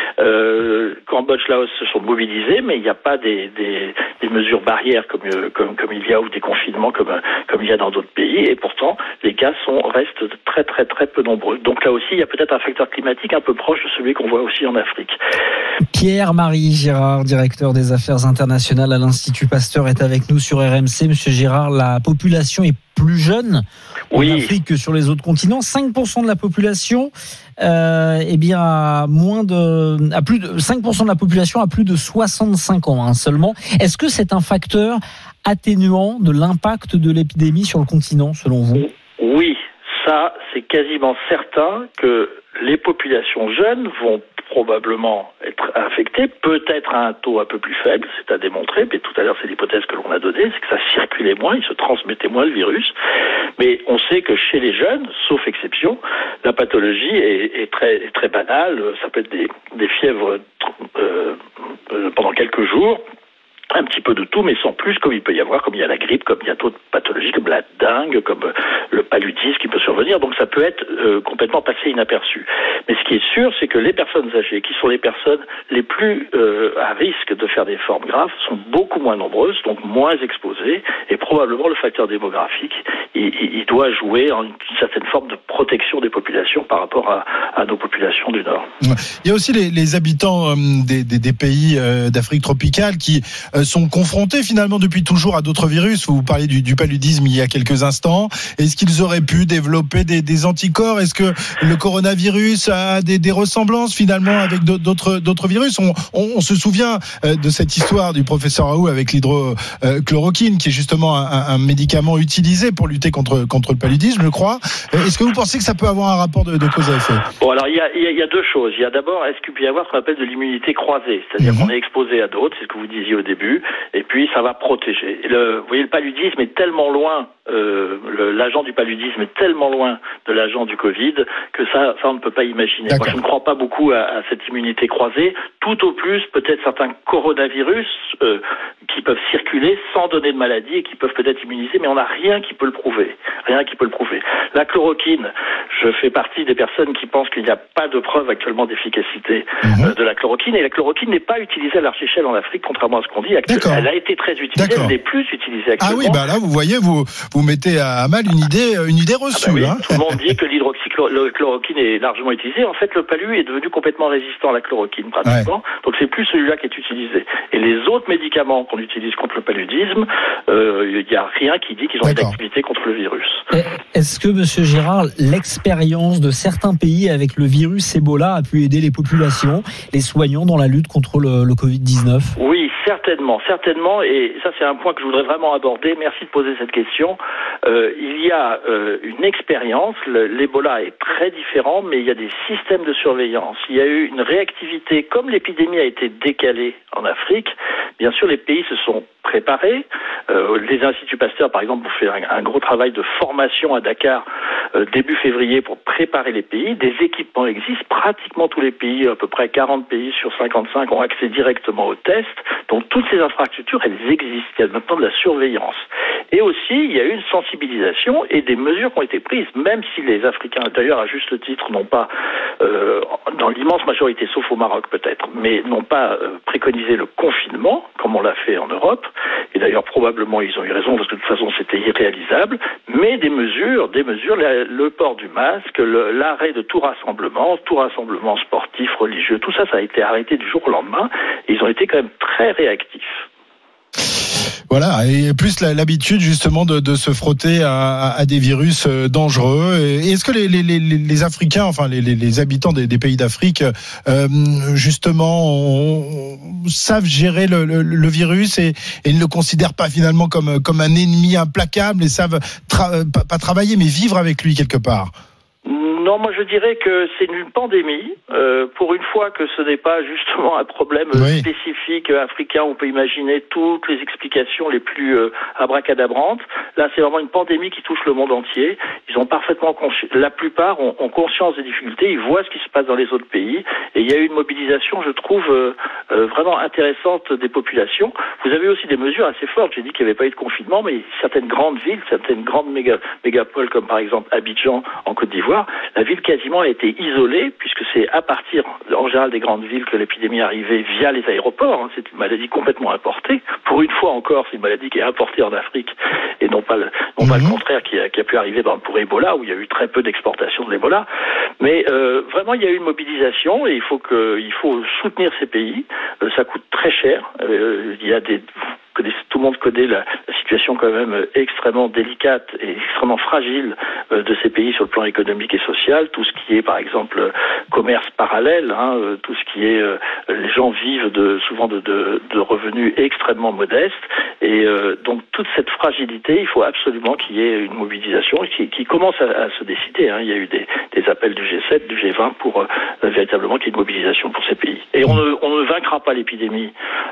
Euh, Cambodge, Laos se sont mobilisés, mais il n'y a pas des, des, des mesures barrières comme, comme, comme il y a ou des confinements comme, comme il y a dans d'autres pays, et pourtant les cas sont, restent très très très peu nombreux. Donc là aussi, il y a peut-être un facteur climatique un peu proche de celui qu'on voit aussi en Afrique. Pierre-Marie Girard, directeur des affaires internationales à l'Institut Pasteur, est avec nous sur R M C. Monsieur Girard, la population est plus jeune en oui. Afrique que sur les autres continents. cinq pour cent de la population, euh, eh bien, à moins de, à plus de cinq pour cent de la population a plus de soixante-cinq ans hein, seulement. Est-ce que c'est un facteur atténuant de l'impact de l'épidémie sur le continent, selon vous ? Oui, ça, c'est quasiment certain que les populations jeunes vont probablement être infectées, peut-être à un taux un peu plus faible, c'est à démontrer, mais tout à l'heure c'est l'hypothèse que l'on a donnée, c'est que ça circulait moins, il se transmettait moins le virus, mais on sait que chez les jeunes, sauf exception, la pathologie est, est, très, est très banale, ça peut être des, des fièvres euh, euh, pendant quelques jours, un petit peu de tout, mais sans plus, comme il peut y avoir, comme il y a la grippe, comme il y a d'autres pathologies, comme la dengue, comme le paludisme qui peut survenir. Donc ça peut être euh, complètement passé inaperçu. Mais ce qui est sûr, c'est que les personnes âgées, qui sont les personnes les plus euh, à risque de faire des formes graves, sont beaucoup moins nombreuses, donc moins exposées, et probablement le facteur démographique, il, il doit jouer en une certaine forme de protection des populations par rapport à, à nos populations du Nord. Il y a aussi les, les habitants euh, des, des, des pays euh, d'Afrique tropicale qui euh, sont confrontés finalement depuis toujours à d'autres virus. Vous parliez du, du paludisme il y a quelques instants. Est-ce qu'ils auraient pu développer des, des anticorps ? Est-ce que le coronavirus a des, des ressemblances finalement avec d'autres, d'autres virus ? on, on, on se souvient de cette histoire du professeur Raoult avec l'hydrochloroquine, qui est justement un, un médicament utilisé pour lutter contre, contre le paludisme, je crois. Est-ce que vous pensez que ça peut avoir un rapport de, de cause à effet ? Bon, alors il y a, il y a deux choses. Il y a d'abord, est-ce qu'il peut y avoir ce qu'on appelle de l'immunité croisée ? C'est-à-dire mmh. qu'on est exposé à d'autres, c'est ce que vous disiez au début, et puis ça va protéger. Le, vous voyez, le paludisme est tellement loin, euh, le, l'agent du paludisme est tellement loin de l'agent du Covid que ça, ça on ne peut pas imaginer. Moi, je ne crois pas beaucoup à, à cette immunité croisée. Tout au plus, peut-être certains coronavirus euh, qui peuvent circuler sans donner de maladie et qui peuvent peut-être immuniser, mais on n'a rien qui peut le prouver. Rien qui peut le prouver. La chloroquine, je fais partie des personnes qui pensent qu'il n'y a pas de preuve actuellement d'efficacité mmh. euh, de la chloroquine, et la chloroquine n'est pas utilisée à large échelle en Afrique, contrairement à ce qu'on dit. Actuellement, elle a été très utilisée, D'accord. elle n'est plus utilisée actuellement. Ah oui, bah là, vous voyez, vous vous mettez à mal une idée, une idée reçue. Ah bah oui, hein. Tout le monde dit que l'hydroxychloroquine est largement utilisée. En fait, le palu est devenu complètement résistant à la chloroquine, pratiquement. Ouais. Donc, c'est plus celui-là qui est utilisé. Et les autres médicaments qu'on utilise contre le paludisme, il euh, n'y a rien qui dit qu'ils ont D'accord. une activité contre le virus. Est-ce que, Monsieur Girard, l'expérience de certains pays avec le virus Ebola a pu aider les populations, les soignants dans la lutte contre le, le covid dix-neuf ? Oui, certainement, certainement. Et ça, c'est un point que je voudrais vraiment aborder. Merci de poser cette question. Euh, il y a euh, une expérience. Le, l'Ebola est très différent, mais il y a des systèmes de surveillance. Il y a eu une réactivité. Comme l'épidémie a été décalée en Afrique, bien sûr, les pays se sont préparés. Euh, les instituts Pasteur, par exemple, ont fait un, un gros travail de formation à Dakar euh, début février pour préparer les pays. Des équipements existent. Pratiquement tous les pays, à peu près quarante pays sur cinquante-cinq, ont accès directement aux tests. Donc toutes ces infrastructures, elles existent. Il y a maintenant de la surveillance. Et aussi, il y a eu une sensibilisation et des mesures qui ont été prises, même si les Africains, d'ailleurs à juste titre, n'ont pas, euh, dans l'immense majorité, sauf au Maroc peut-être, mais n'ont pas euh, préconisé le confinement, comme on l'a fait en Europe. Et d'ailleurs, probablement, ils ont eu raison, parce que de toute façon, c'était irréalisable. Mais des mesures, des mesures, le, le port du masque, le, l'arrêt de tout rassemblement, tout rassemblement sportif, religieux, tout ça, ça a été arrêté du jour au lendemain. Et ils ont été quand même très réactifs. Voilà, et plus l'habitude justement de, de se frotter à, à des virus dangereux. Et est-ce que les, les, les, les Africains, enfin les, les, les habitants des, des pays d'Afrique, euh, justement, on, on, savent gérer le, le, le virus et, et ne le considèrent pas finalement comme, comme un ennemi implacable et savent tra- pas, pas travailler mais vivre avec lui quelque part? Non, moi je dirais que c'est une pandémie. Euh, pour une fois que ce n'est pas justement un problème oui. spécifique africain, on peut imaginer toutes les explications les plus euh, abracadabrantes. Là, c'est vraiment une pandémie qui touche le monde entier. Ils ont parfaitement consci... la plupart ont, ont conscience des difficultés. Ils voient ce qui se passe dans les autres pays. Et il y a eu une mobilisation, je trouve, euh, euh, vraiment intéressante des populations. Vous avez aussi des mesures assez fortes. J'ai dit qu'il n'y avait pas eu de confinement, mais certaines grandes villes, certaines grandes méga, mégapoles, comme par exemple Abidjan en Côte d'Ivoire, la ville quasiment a été isolée, puisque c'est à partir, en général, des grandes villes que l'épidémie arrivait via les aéroports. C'est une maladie complètement importée. Pour une fois encore, c'est une maladie qui est importée en Afrique, et non pas le, non pas mmh. le contraire qui a, qui a pu arriver pour Ebola, où il y a eu très peu d'exportation de l'Ebola. Mais euh, vraiment, il y a eu une mobilisation, et il faut, que, il faut soutenir ces pays. Euh, ça coûte très cher. Euh, il y a des... Tout le monde connaît la, la situation quand même extrêmement délicate et extrêmement fragile euh, de ces pays sur le plan économique et social. Tout ce qui est, par exemple, euh, commerce parallèle, hein, euh, tout ce qui est... Euh, les gens vivent de, souvent de, de, de revenus extrêmement modestes. Et euh, donc, toute cette fragilité, il faut absolument qu'il y ait une mobilisation qui, qui commence à, à se décider. Hein. Il y a eu des, des appels du G sept, du G vingt pour euh, véritablement qu'il y ait une mobilisation pour ces pays. Et on ne, on ne vaincra pas l'épidémie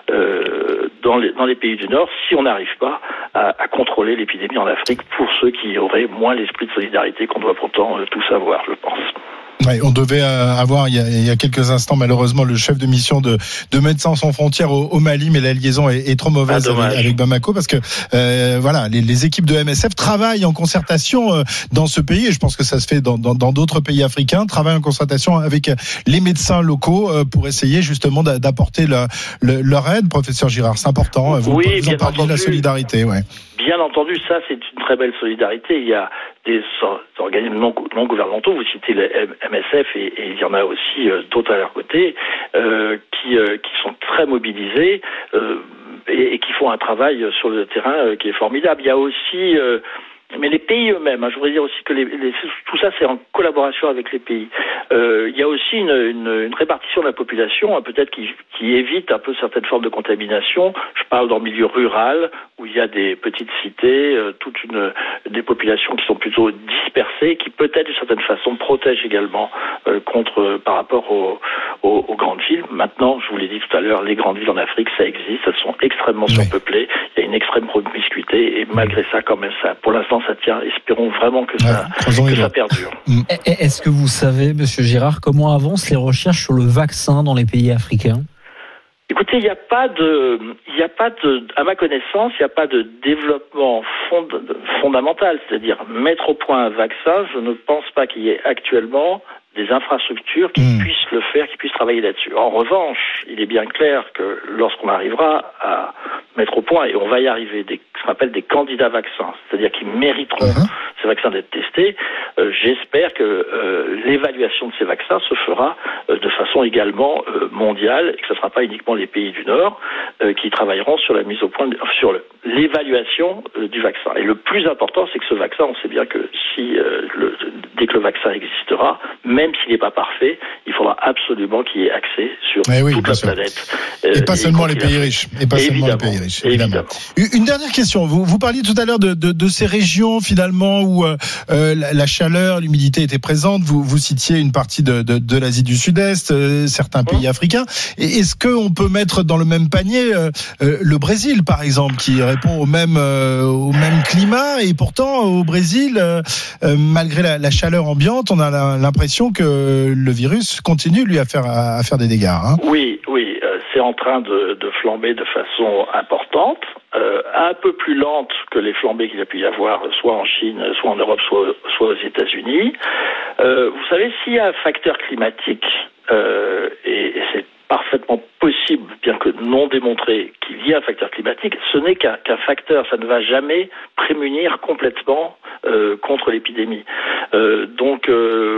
euh, dans, les, dans les pays du Nord si on n'arrive pas à, à contrôler l'épidémie en Afrique pour ceux qui auraient moins l'esprit de solidarité qu'on doit pourtant euh, tous avoir, je pense. Ouais, on devait avoir il y, a, il y a quelques instants malheureusement le chef de mission de, de Médecins sans frontières au, au Mali, mais la liaison est, est trop mauvaise ah, avec, avec Bamako parce que euh, voilà les, les équipes de M S F travaillent en concertation euh, dans ce pays et je pense que ça se fait dans, dans, dans d'autres pays africains, travaillent en concertation avec les médecins locaux euh, pour essayer justement d'apporter le, le, leur aide. Professeur Girard, c'est important. Vous, oui, vous en parliez de la solidarité, ouais. Bien entendu, ça c'est une très belle solidarité. Il y a des organismes non, non gouvernementaux, vous citez le M S F et, et il y en a aussi euh, d'autres à leur côté euh, qui, euh, qui sont très mobilisés euh, et, et qui font un travail sur le terrain euh, qui est formidable. Il y a aussi... Euh, Mais les pays eux-mêmes, hein, je voudrais dire aussi que les, les, tout ça c'est en collaboration avec les pays. Euh, il y a aussi une, une, une répartition de la population, hein, peut-être qui, qui évite un peu certaines formes de contamination. Je parle dans le milieu rural où il y a des petites cités, euh, toute une des populations qui sont plutôt dispersées, qui peut-être d'une certaine façon protègent également euh, contre euh, par rapport aux, aux, aux grandes villes. Maintenant, je vous l'ai dit tout à l'heure, les grandes villes en Afrique, ça existe, elles sont extrêmement oui. surpeuplées. Il y a une extrême promiscuité et malgré ça, quand même, ça, pour l'instant, ça tient. Espérons vraiment que ça, ouais, que ça perdure. Est-ce que vous savez, Monsieur Girard, comment avancent les recherches sur le vaccin dans les pays africains ? Écoutez, il n'y a pas de, il n'y a pas de, à ma connaissance, il n'y a pas de développement fond, fondamental, c'est-à-dire mettre au point un vaccin. Je ne pense pas qu'il y ait actuellement des infrastructures qui mmh. puissent le faire, qui puissent travailler là-dessus. En revanche, il est bien clair que lorsqu'on arrivera à mettre au point, et on va y arriver, des, ce qu'on appelle des candidats vaccins, c'est-à-dire qui mériteront mmh. ces vaccins d'être testés, euh, j'espère que euh, l'évaluation de ces vaccins se fera euh, de façon également euh, mondiale, et que ce ne sera pas uniquement les pays du Nord euh, qui travailleront sur la mise au point, de, sur le, l'évaluation euh, du vaccin. Et le plus important, c'est que ce vaccin, on sait bien que si euh, le, dès que le vaccin existera, même s'il n'est pas parfait, il faudra absolument qu'il y ait accès sur oui, toute la sûr. planète. Euh, et pas seulement les pays riches. Et pas seulement les pays riches, évidemment. évidemment. Une dernière question. Vous, vous parliez tout à l'heure de, de, de ces régions, finalement, où euh, la, la chaleur, l'humidité étaient présentes. Vous, vous citiez une partie de, de, de l'Asie du Sud-Est, euh, certains pays mmh. africains. Et est-ce qu'on peut mettre dans le même panier euh, euh, le Brésil, par exemple, qui répond au même, euh, au même climat, et pourtant, au Brésil, euh, euh, malgré la, la chaleur ambiante, on a la, l'impression que le virus continue, lui, à faire, à, à faire des dégâts. Hein. Oui, oui, euh, c'est en train de, de flamber de façon importante, euh, un peu plus lente que les flambées qu'il y a pu y avoir, soit en Chine, soit en Europe, soit, soit aux États-Unis. Euh, vous savez, s'il y a un facteur climatique, euh, et, et c'est parfaitement possible, bien que non démontré, qu'il y ait un facteur climatique, ce n'est qu'un, qu'un facteur, ça ne va jamais prémunir complètement euh, contre l'épidémie. Euh, donc, euh,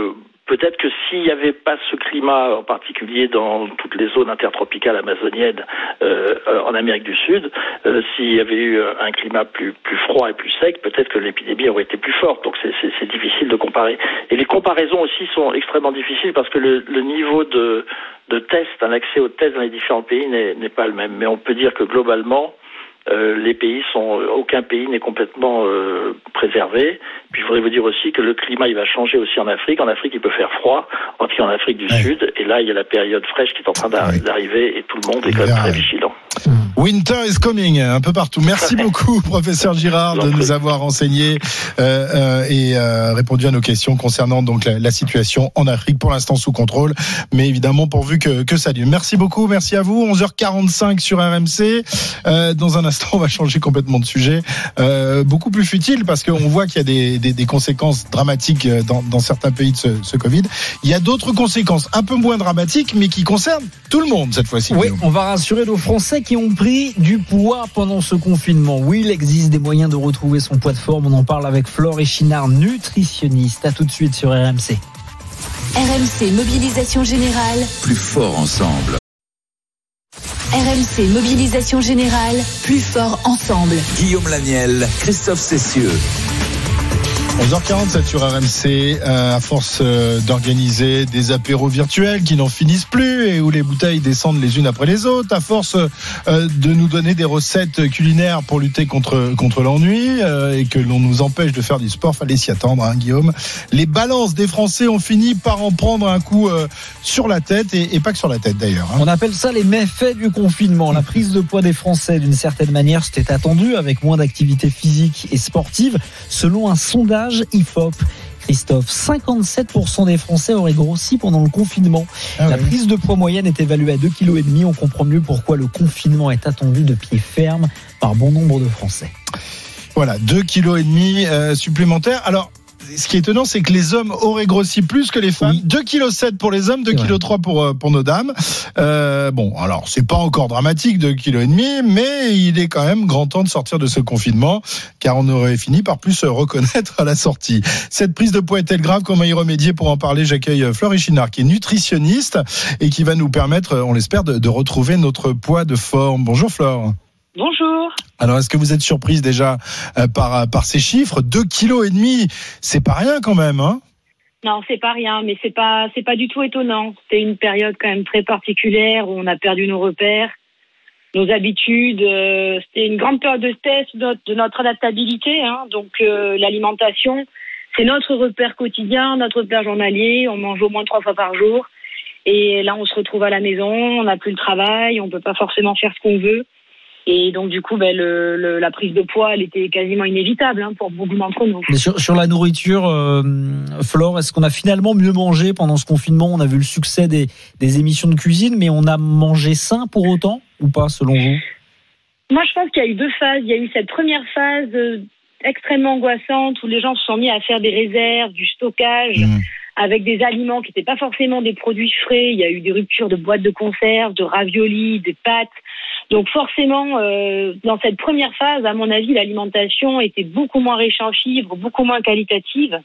peut-être que s'il n'y avait pas ce climat, en particulier dans toutes les zones intertropicales amazoniennes euh, en Amérique du Sud, euh, s'il y avait eu un climat plus plus froid et plus sec, peut-être que l'épidémie aurait été plus forte. Donc c'est, c'est, c'est difficile de comparer. Et les comparaisons aussi sont extrêmement difficiles parce que le, le niveau de, de tests, un accès aux tests dans les différents pays n'est, n'est pas le même. Mais on peut dire que globalement, Euh, les pays sont, aucun pays n'est complètement euh, préservé. Puis je voudrais vous dire aussi que le climat il va changer aussi en Afrique. En Afrique il peut faire froid, en tout cas en Afrique du ouais. Sud. Et là il y a la période fraîche qui est en train d'arriver et tout le monde est quand même très vigilant. Winter is coming un peu partout. Merci beaucoup professeur Girard de nous avoir enseigné euh, euh, et euh, répondu à nos questions concernant donc la, la situation en Afrique pour l'instant sous contrôle, mais évidemment pourvu que, que ça dure. Merci beaucoup, merci à vous. onze heures quarante-cinq sur R M C. Euh, dans un instant, on va changer complètement de sujet, euh, beaucoup plus futile parce qu'on voit qu'il y a des, des, des conséquences dramatiques dans, dans certains pays de ce, ce Covid. Il y a d'autres conséquences un peu moins dramatiques, mais qui concernent tout le monde cette fois-ci. Oui, on va rassurer nos Français qui ont pris du poids pendant ce confinement. Oui, il existe des moyens de retrouver son poids de forme. On en parle avec Flore Echinard, nutritionniste. À tout de suite sur R M C. R M C Mobilisation Générale. Plus fort ensemble. R M C Mobilisation Générale. Plus fort ensemble. Guillaume Laniel, Christophe Cessieux. onze heures quarante-sept sur R M C, euh, à force euh, d'organiser des apéros virtuels qui n'en finissent plus et où les bouteilles descendent les unes après les autres, à force euh, de nous donner des recettes culinaires pour lutter contre contre l'ennui euh, et que l'on nous empêche de faire du sport, fallait s'y attendre, hein, Guillaume. Les balances des Français ont fini par en prendre un coup euh, sur la tête et, et pas que sur la tête d'ailleurs. Hein. On appelle ça les méfaits du confinement. La prise de poids des Français, d'une certaine manière, c'était attendu avec moins d'activité physique et sportive, selon un sondage I F O P. Christophe, cinquante-sept pour cent des Français auraient grossi pendant le confinement. Ah La oui. prise de poids moyenne est évaluée à deux virgule cinq kilos. On comprend mieux pourquoi le confinement est attendu de pied ferme par bon nombre de Français. Voilà, deux virgule cinq kilos euh, supplémentaires. Alors, ce qui est étonnant, c'est que les hommes auraient grossi plus que les femmes. Oui. deux virgule sept kilos pour les hommes, deux virgule trois kilos pour, pour nos dames. Euh, bon, alors, c'est pas encore dramatique, deux virgule cinq kilos, mais il est quand même grand temps de sortir de ce confinement, car on aurait fini par plus se reconnaître à la sortie. Cette prise de poids est-elle grave? Comment y remédier? Pour en parler, j'accueille Flore Echinard, qui est nutritionniste et qui va nous permettre, on l'espère, de, de retrouver notre poids de forme. Bonjour Flore. Bonjour. Alors, est-ce que vous êtes surprise déjà euh, par par ces chiffres? deux virgule cinq kilos, c'est pas rien quand même, hein? Non, c'est pas rien, mais c'est pas c'est pas du tout étonnant. C'était une période quand même très particulière où on a perdu nos repères, nos habitudes. Euh, c'était une grande période de test de notre, de notre adaptabilité, hein. Donc euh, l'alimentation, c'est notre repère quotidien, notre repère journalier. On mange au moins trois fois par jour, et là on se retrouve à la maison, on n'a plus le travail, on peut pas forcément faire ce qu'on veut. Et donc du coup, ben, le, le, la prise de poids, elle était quasiment inévitable, hein, pour beaucoup d'entre nous. Mais sur, sur la nourriture, euh, Flore, est-ce qu'on a finalement mieux mangé pendant ce confinement? On a vu le succès des, des émissions de cuisine, mais on a mangé sain pour autant ou pas, selon vous? Moi, je pense qu'il y a eu deux phases. Il y a eu cette première phase euh, extrêmement angoissante où les gens se sont mis à faire des réserves, du stockage, mmh. avec des aliments qui n'étaient pas forcément des produits frais. Il y a eu des ruptures de boîtes de conserve, de raviolis, de pâtes. Donc forcément, euh, dans cette première phase, à mon avis, l'alimentation était beaucoup moins riche en fibres, beaucoup moins qualitative.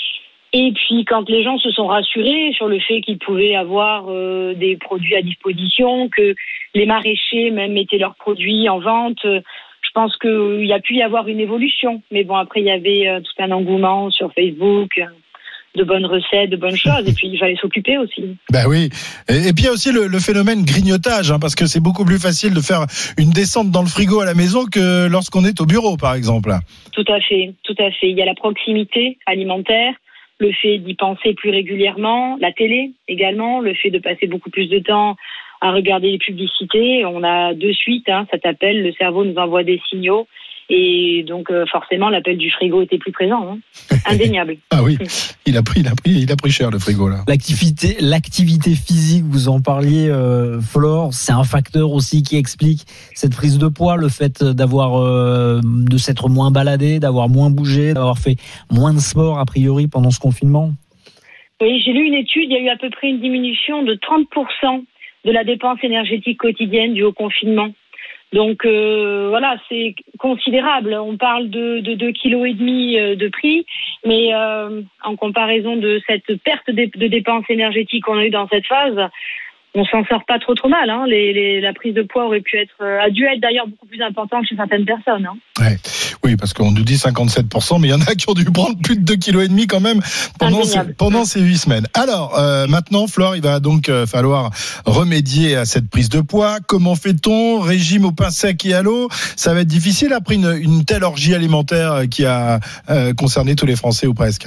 Et puis quand les gens se sont rassurés sur le fait qu'ils pouvaient avoir euh, des produits à disposition, que les maraîchers même mettaient leurs produits en vente, euh, je pense qu'il y a pu y avoir une évolution. Mais bon, après, il y avait euh, tout un engouement sur Facebook, euh, de bonnes recettes, de bonnes choses, et puis il fallait s'occuper aussi. Ben oui, et, et puis il y a aussi le, le phénomène grignotage, hein, parce que c'est beaucoup plus facile de faire une descente dans le frigo à la maison que lorsqu'on est au bureau, par exemple. Tout à fait, tout à fait. Il y a la proximité alimentaire, le fait d'y penser plus régulièrement, la télé également, le fait de passer beaucoup plus de temps à regarder les publicités. On a de suite, hein, ça t'appelle, le cerveau nous envoie des signaux. Et donc euh, forcément l'appel du frigo était plus présent, hein. Indéniable. Ah oui, il a pris, il a pris, il a pris cher le frigo là. L'activité, l'activité physique, vous en parliez, euh, Flore, c'est un facteur aussi qui explique cette prise de poids, le fait d'avoir, euh, de s'être moins baladé, d'avoir moins bougé, d'avoir fait moins de sport a priori pendant ce confinement. Oui, j'ai lu une étude, il y a eu à peu près une diminution de trente pour cent de la dépense énergétique quotidienne due au confinement. Donc euh, voilà, c'est considérable. On parle de, de deux kilos et demi de prix, mais euh, en comparaison de cette perte de, de dépenses énergétiques qu'on a eu dans cette phase, on s'en sort pas trop trop mal. Hein. Les, les, la prise de poids aurait pu être, a dû être d'ailleurs beaucoup plus importante chez certaines personnes. Hein. Ouais. Oui, parce qu'on nous dit cinquante-sept pour cent, mais il y en a qui ont dû prendre plus de deux kilos et demi quand même pendant ces, pendant ces huit semaines. Alors euh, maintenant, Flore, il va donc euh, falloir remédier à cette prise de poids. Comment fait-on? Régime au pain sec et à l'eau? Ça va être difficile après une, une telle orgie alimentaire qui a euh, concerné tous les Français ou presque.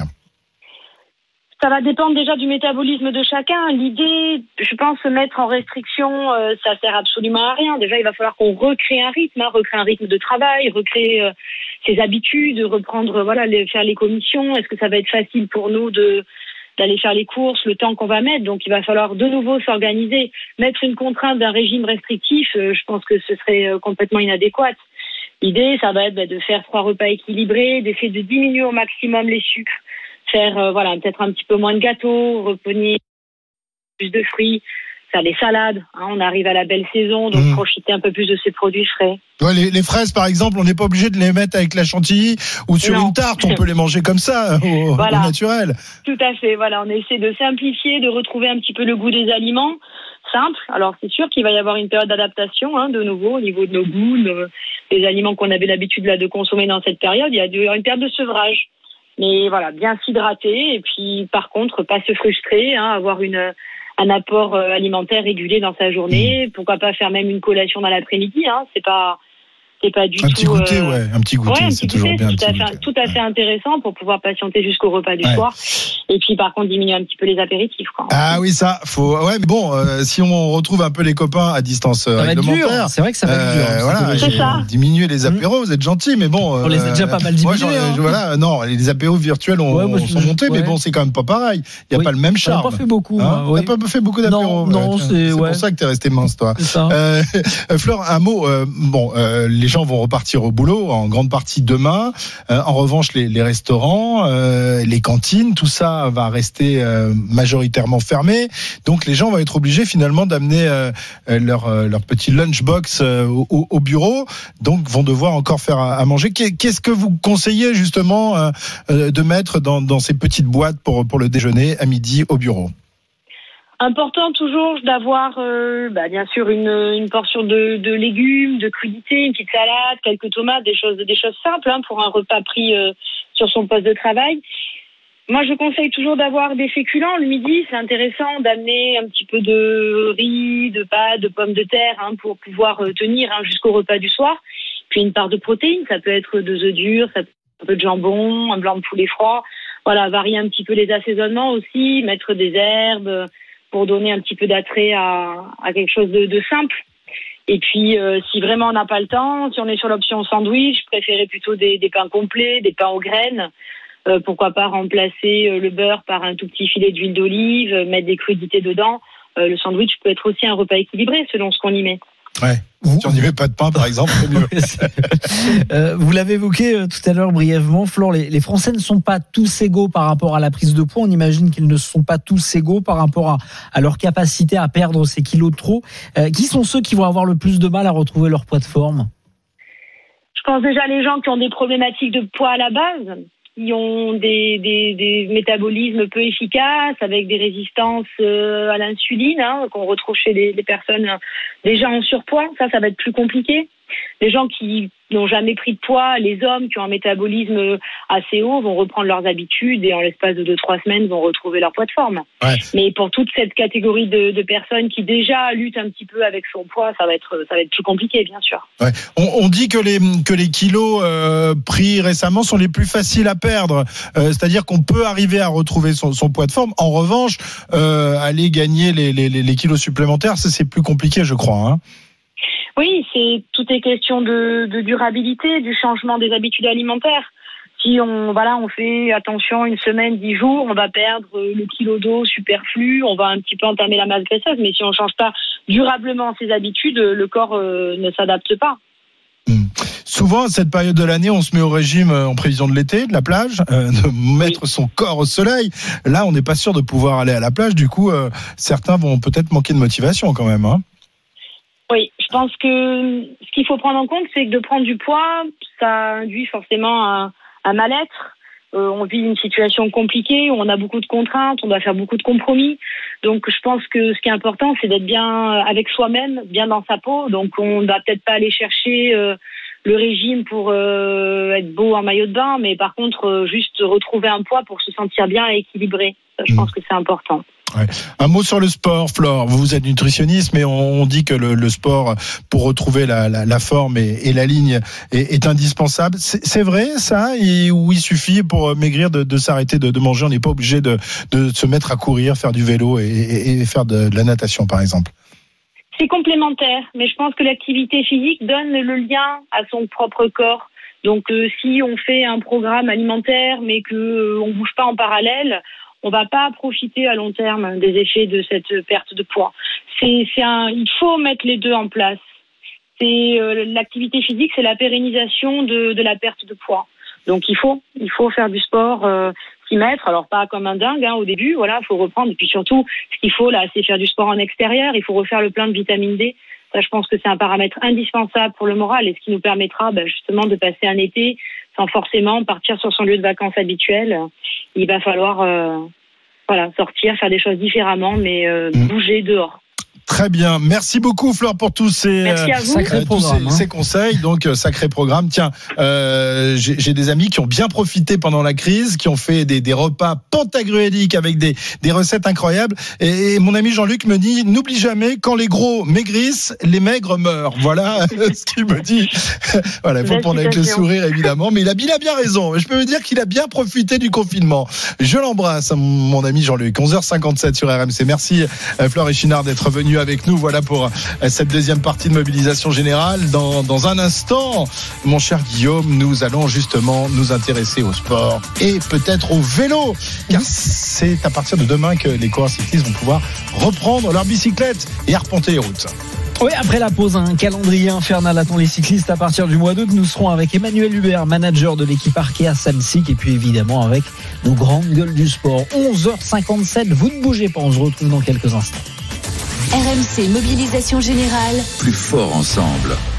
Ça va dépendre déjà du métabolisme de chacun. L'idée, je pense, se mettre en restriction, euh, ça sert absolument à rien. Déjà, il va falloir qu'on recrée un rythme, hein, recréer un rythme de travail, recréer euh, ses habitudes, reprendre, voilà, les, faire les commissions. Est-ce que ça va être facile pour nous de d'aller faire les courses, le temps qu'on va mettre? Donc, il va falloir de nouveau s'organiser. Mettre une contrainte d'un régime restrictif, euh, je pense que ce serait euh, complètement inadéquat. L'idée, ça va être bah, de faire trois repas équilibrés, d'essayer de diminuer au maximum les sucres. Faire euh, voilà, peut-être un petit peu moins de gâteaux, revenir plus de fruits, faire des salades. Hein, on arrive à la belle saison, donc mmh. profiter un peu plus de ces produits frais. Ouais, les, les fraises, par exemple, on n'est pas obligé de les mettre avec la chantilly ou sur non. une tarte. On peut les manger comme ça, au, voilà. au naturel. Tout à fait. Voilà, on essaie de simplifier, de retrouver un petit peu le goût des aliments simples. Alors, c'est sûr qu'il va y avoir une période d'adaptation, hein, de nouveau, au niveau de nos goûts, de, des aliments qu'on avait l'habitude là, de consommer dans cette période. Il y a une période de sevrage. Mais voilà, bien s'hydrater et puis par contre pas se frustrer, hein, avoir une un apport alimentaire régulier dans sa journée. Pourquoi pas faire même une collation dans l'après-midi, hein, c'est pas c'est pas du un tout. Petit goûter, euh... ouais, un petit goûter, ouais, un c'est petit toujours goûter, bien. C'est tout, à fait, tout à fait intéressant pour pouvoir patienter jusqu'au repas du ouais. soir. Et puis par contre diminuer un petit peu les apéritifs. Quoi. Ah oui, ça, faut. Ouais, mais bon, euh, si on retrouve un peu les copains à distance euh, réglementaire, c'est vrai que ça va être dur. Euh, voilà, c'est ça. Diminuer les apéros, mmh. vous êtes gentils, mais bon. On les a déjà pas mal diminués. Moi, hein. Voilà, non, les apéros virtuels ont, ouais, moi, sont montés, ouais. mais bon, c'est quand même pas pareil. Il y a oui. pas le même charme. On n'a pas fait beaucoup. Hein, oui. On n'a pas fait beaucoup d'apéros. Non, non, c'est. C'est pour ça que t'es resté mince, toi. C'est ça. Flore, un mot. Bon, les gens vont repartir au boulot en grande partie demain. Euh, en revanche, les, les restaurants, euh, les cantines, tout ça va rester euh, majoritairement fermé. Donc, les gens vont être obligés finalement d'amener euh, leur, euh, leur petit lunchbox euh, au, au bureau. Donc, vont devoir encore faire à, à manger. Qu'est-ce que vous conseillez justement euh, euh, de mettre dans, dans ces petites boîtes pour, pour le déjeuner à midi au bureau? Important toujours d'avoir euh, bah, bien sûr une, une portion de, de légumes, de crudités, une petite salade, quelques tomates, des choses, des choses simples hein, pour un repas pris euh, sur son poste de travail. Moi, je conseille toujours d'avoir des féculents. Le midi, c'est intéressant d'amener un petit peu de riz, de pâtes, de pommes de terre hein, pour pouvoir euh, tenir hein, jusqu'au repas du soir. Puis une part de protéines, ça peut être deux œufs durs, ça peut être un peu de jambon, un blanc de poulet froid. Voilà, varier un petit peu les assaisonnements aussi, mettre des herbes pour donner un petit peu d'attrait à, à quelque chose de, de simple. Et puis, euh, si vraiment on n'a pas le temps, si on est sur l'option sandwich, je préférais plutôt des, des pains complets, des pains aux graines. Euh, pourquoi pas remplacer euh, le beurre par un tout petit filet d'huile d'olive, euh, mettre des crudités dedans. Euh, le sandwich peut être aussi un repas équilibré selon ce qu'on y met. Ouais. Si on n'y met pas de pain, par exemple, c'est mieux. euh, vous l'avez évoqué euh, tout à l'heure brièvement, Flore, les, les Français ne sont pas tous égaux par rapport à la prise de poids. On imagine qu'ils ne sont pas tous égaux par rapport à, à leur capacité à perdre ces kilos de trop. Euh, qui sont ceux qui vont avoir le plus de mal à retrouver leur poids de forme? Je pense déjà les gens qui ont des problématiques de poids à la base, qui ont des, des, des métabolismes peu efficaces, avec des résistances euh, à l'insuline, hein, qu'on retrouve chez les, les personnes déjà en surpoids. Ça, ça va être plus compliqué. Les gens qui n'ont jamais pris de poids, les hommes qui ont un métabolisme assez haut vont reprendre leurs habitudes et en l'espace de deux trois semaines vont retrouver leur poids de forme. Ouais. Mais pour toute cette catégorie de, de personnes qui déjà luttent un petit peu avec son poids, ça va être ça va être plus compliqué, bien sûr. Ouais. On, on dit que les que les kilos euh, pris récemment sont les plus faciles à perdre. Euh, c'est-à-dire qu'on peut arriver à retrouver son, son poids de forme. En revanche, euh, aller gagner les, les, les kilos supplémentaires, ça c'est plus compliqué, je crois. Hein. Oui, c'est tout est question de, de durabilité, du changement des habitudes alimentaires. Si on voilà, on fait attention une semaine, dix jours, on va perdre le kilo d'eau superflu, on va un petit peu entamer la masse graisseuse, mais si on change pas durablement ses habitudes, le corps euh, ne s'adapte pas. Mmh. Souvent, à cette période de l'année, on se met au régime en prévision de l'été, de la plage, euh, de mettre oui. son corps au soleil. Là, on n'est pas sûr de pouvoir aller à la plage. Du coup, euh, certains vont peut-être manquer de motivation quand même. Hein. Oui, je pense que ce qu'il faut prendre en compte, c'est que de prendre du poids, ça induit forcément un, un mal-être. Euh, on vit une situation compliquée, on a beaucoup de contraintes, on doit faire beaucoup de compromis. Donc je pense que ce qui est important, c'est d'être bien avec soi-même, bien dans sa peau. Donc on ne va peut-être pas aller chercher euh, le régime pour euh, être beau en maillot de bain, mais par contre euh, juste retrouver un poids pour se sentir bien et équilibré. Ça, je mmh. pense que c'est important. Ouais. Un mot sur le sport, Flore. Vous êtes nutritionniste, mais on dit que le, le sport, pour retrouver la, la, la forme et, et la ligne, est, est indispensable. C'est, c'est vrai, ça, et où il suffit pour maigrir de, de s'arrêter de, de manger. On n'est pas obligé de, de se mettre à courir, faire du vélo et, et, et faire de, de la natation, par exemple. C'est complémentaire, mais je pense que l'activité physique donne le lien à son propre corps. Donc, euh, si on fait un programme alimentaire, mais que euh, on bouge pas en parallèle, on va pas profiter à long terme des effets de cette perte de poids. C'est, c'est un, il faut mettre les deux en place. C'est euh, l'activité physique, c'est la pérennisation de, de la perte de poids. Donc il faut, il faut faire du sport, euh, s'y mettre. Alors pas comme un dingue hein, au début, voilà, faut reprendre. Et puis surtout, ce qu'il faut là, c'est faire du sport en extérieur. Il faut refaire le plein de vitamine D. Ça, je pense que c'est un paramètre indispensable pour le moral et ce qui nous permettra ben, justement de passer un été sans forcément partir sur son lieu de vacances habituel. Il va falloir euh, voilà, sortir, faire des choses différemment, mais euh, mmh. bouger dehors. Très bien. Merci beaucoup, Flore, pour tous ces, euh, euh, tous ces, hein. ces conseils. Donc, euh, sacré programme. Tiens, euh, j'ai, j'ai des amis qui ont bien profité pendant la crise, qui ont fait des, des repas pantagruéliques avec des, des recettes incroyables. Et, et mon ami Jean-Luc me dit, n'oublie jamais, quand les gros maigrissent, les maigres meurent. Voilà ce qu'il me dit. Voilà, il faut prendre avec le sourire, évidemment. Mais il a, il a bien raison. Je peux me dire qu'il a bien profité du confinement. Je l'embrasse, mon ami Jean-Luc. onze heures cinquante-sept sur R M C. Merci, Flore Echinard, d'être venu avec nous, voilà pour cette deuxième partie de mobilisation générale. Dans, dans un instant, mon cher Guillaume, nous allons justement nous intéresser au sport et peut-être au vélo, car c'est à partir de demain que les coureurs cyclistes vont pouvoir reprendre leur bicyclette et arpenter les routes. Oui, après la pause, un calendrier infernal attend les cyclistes à partir du mois d'août. Nous serons avec Emmanuel Hubert, manager de l'équipe Arkea Samsic, et puis évidemment avec nos grandes gueules du sport. onze heures cinquante-sept, vous ne bougez pas, on se retrouve dans quelques instants. R M C Mobilisation Générale. Plus fort ensemble.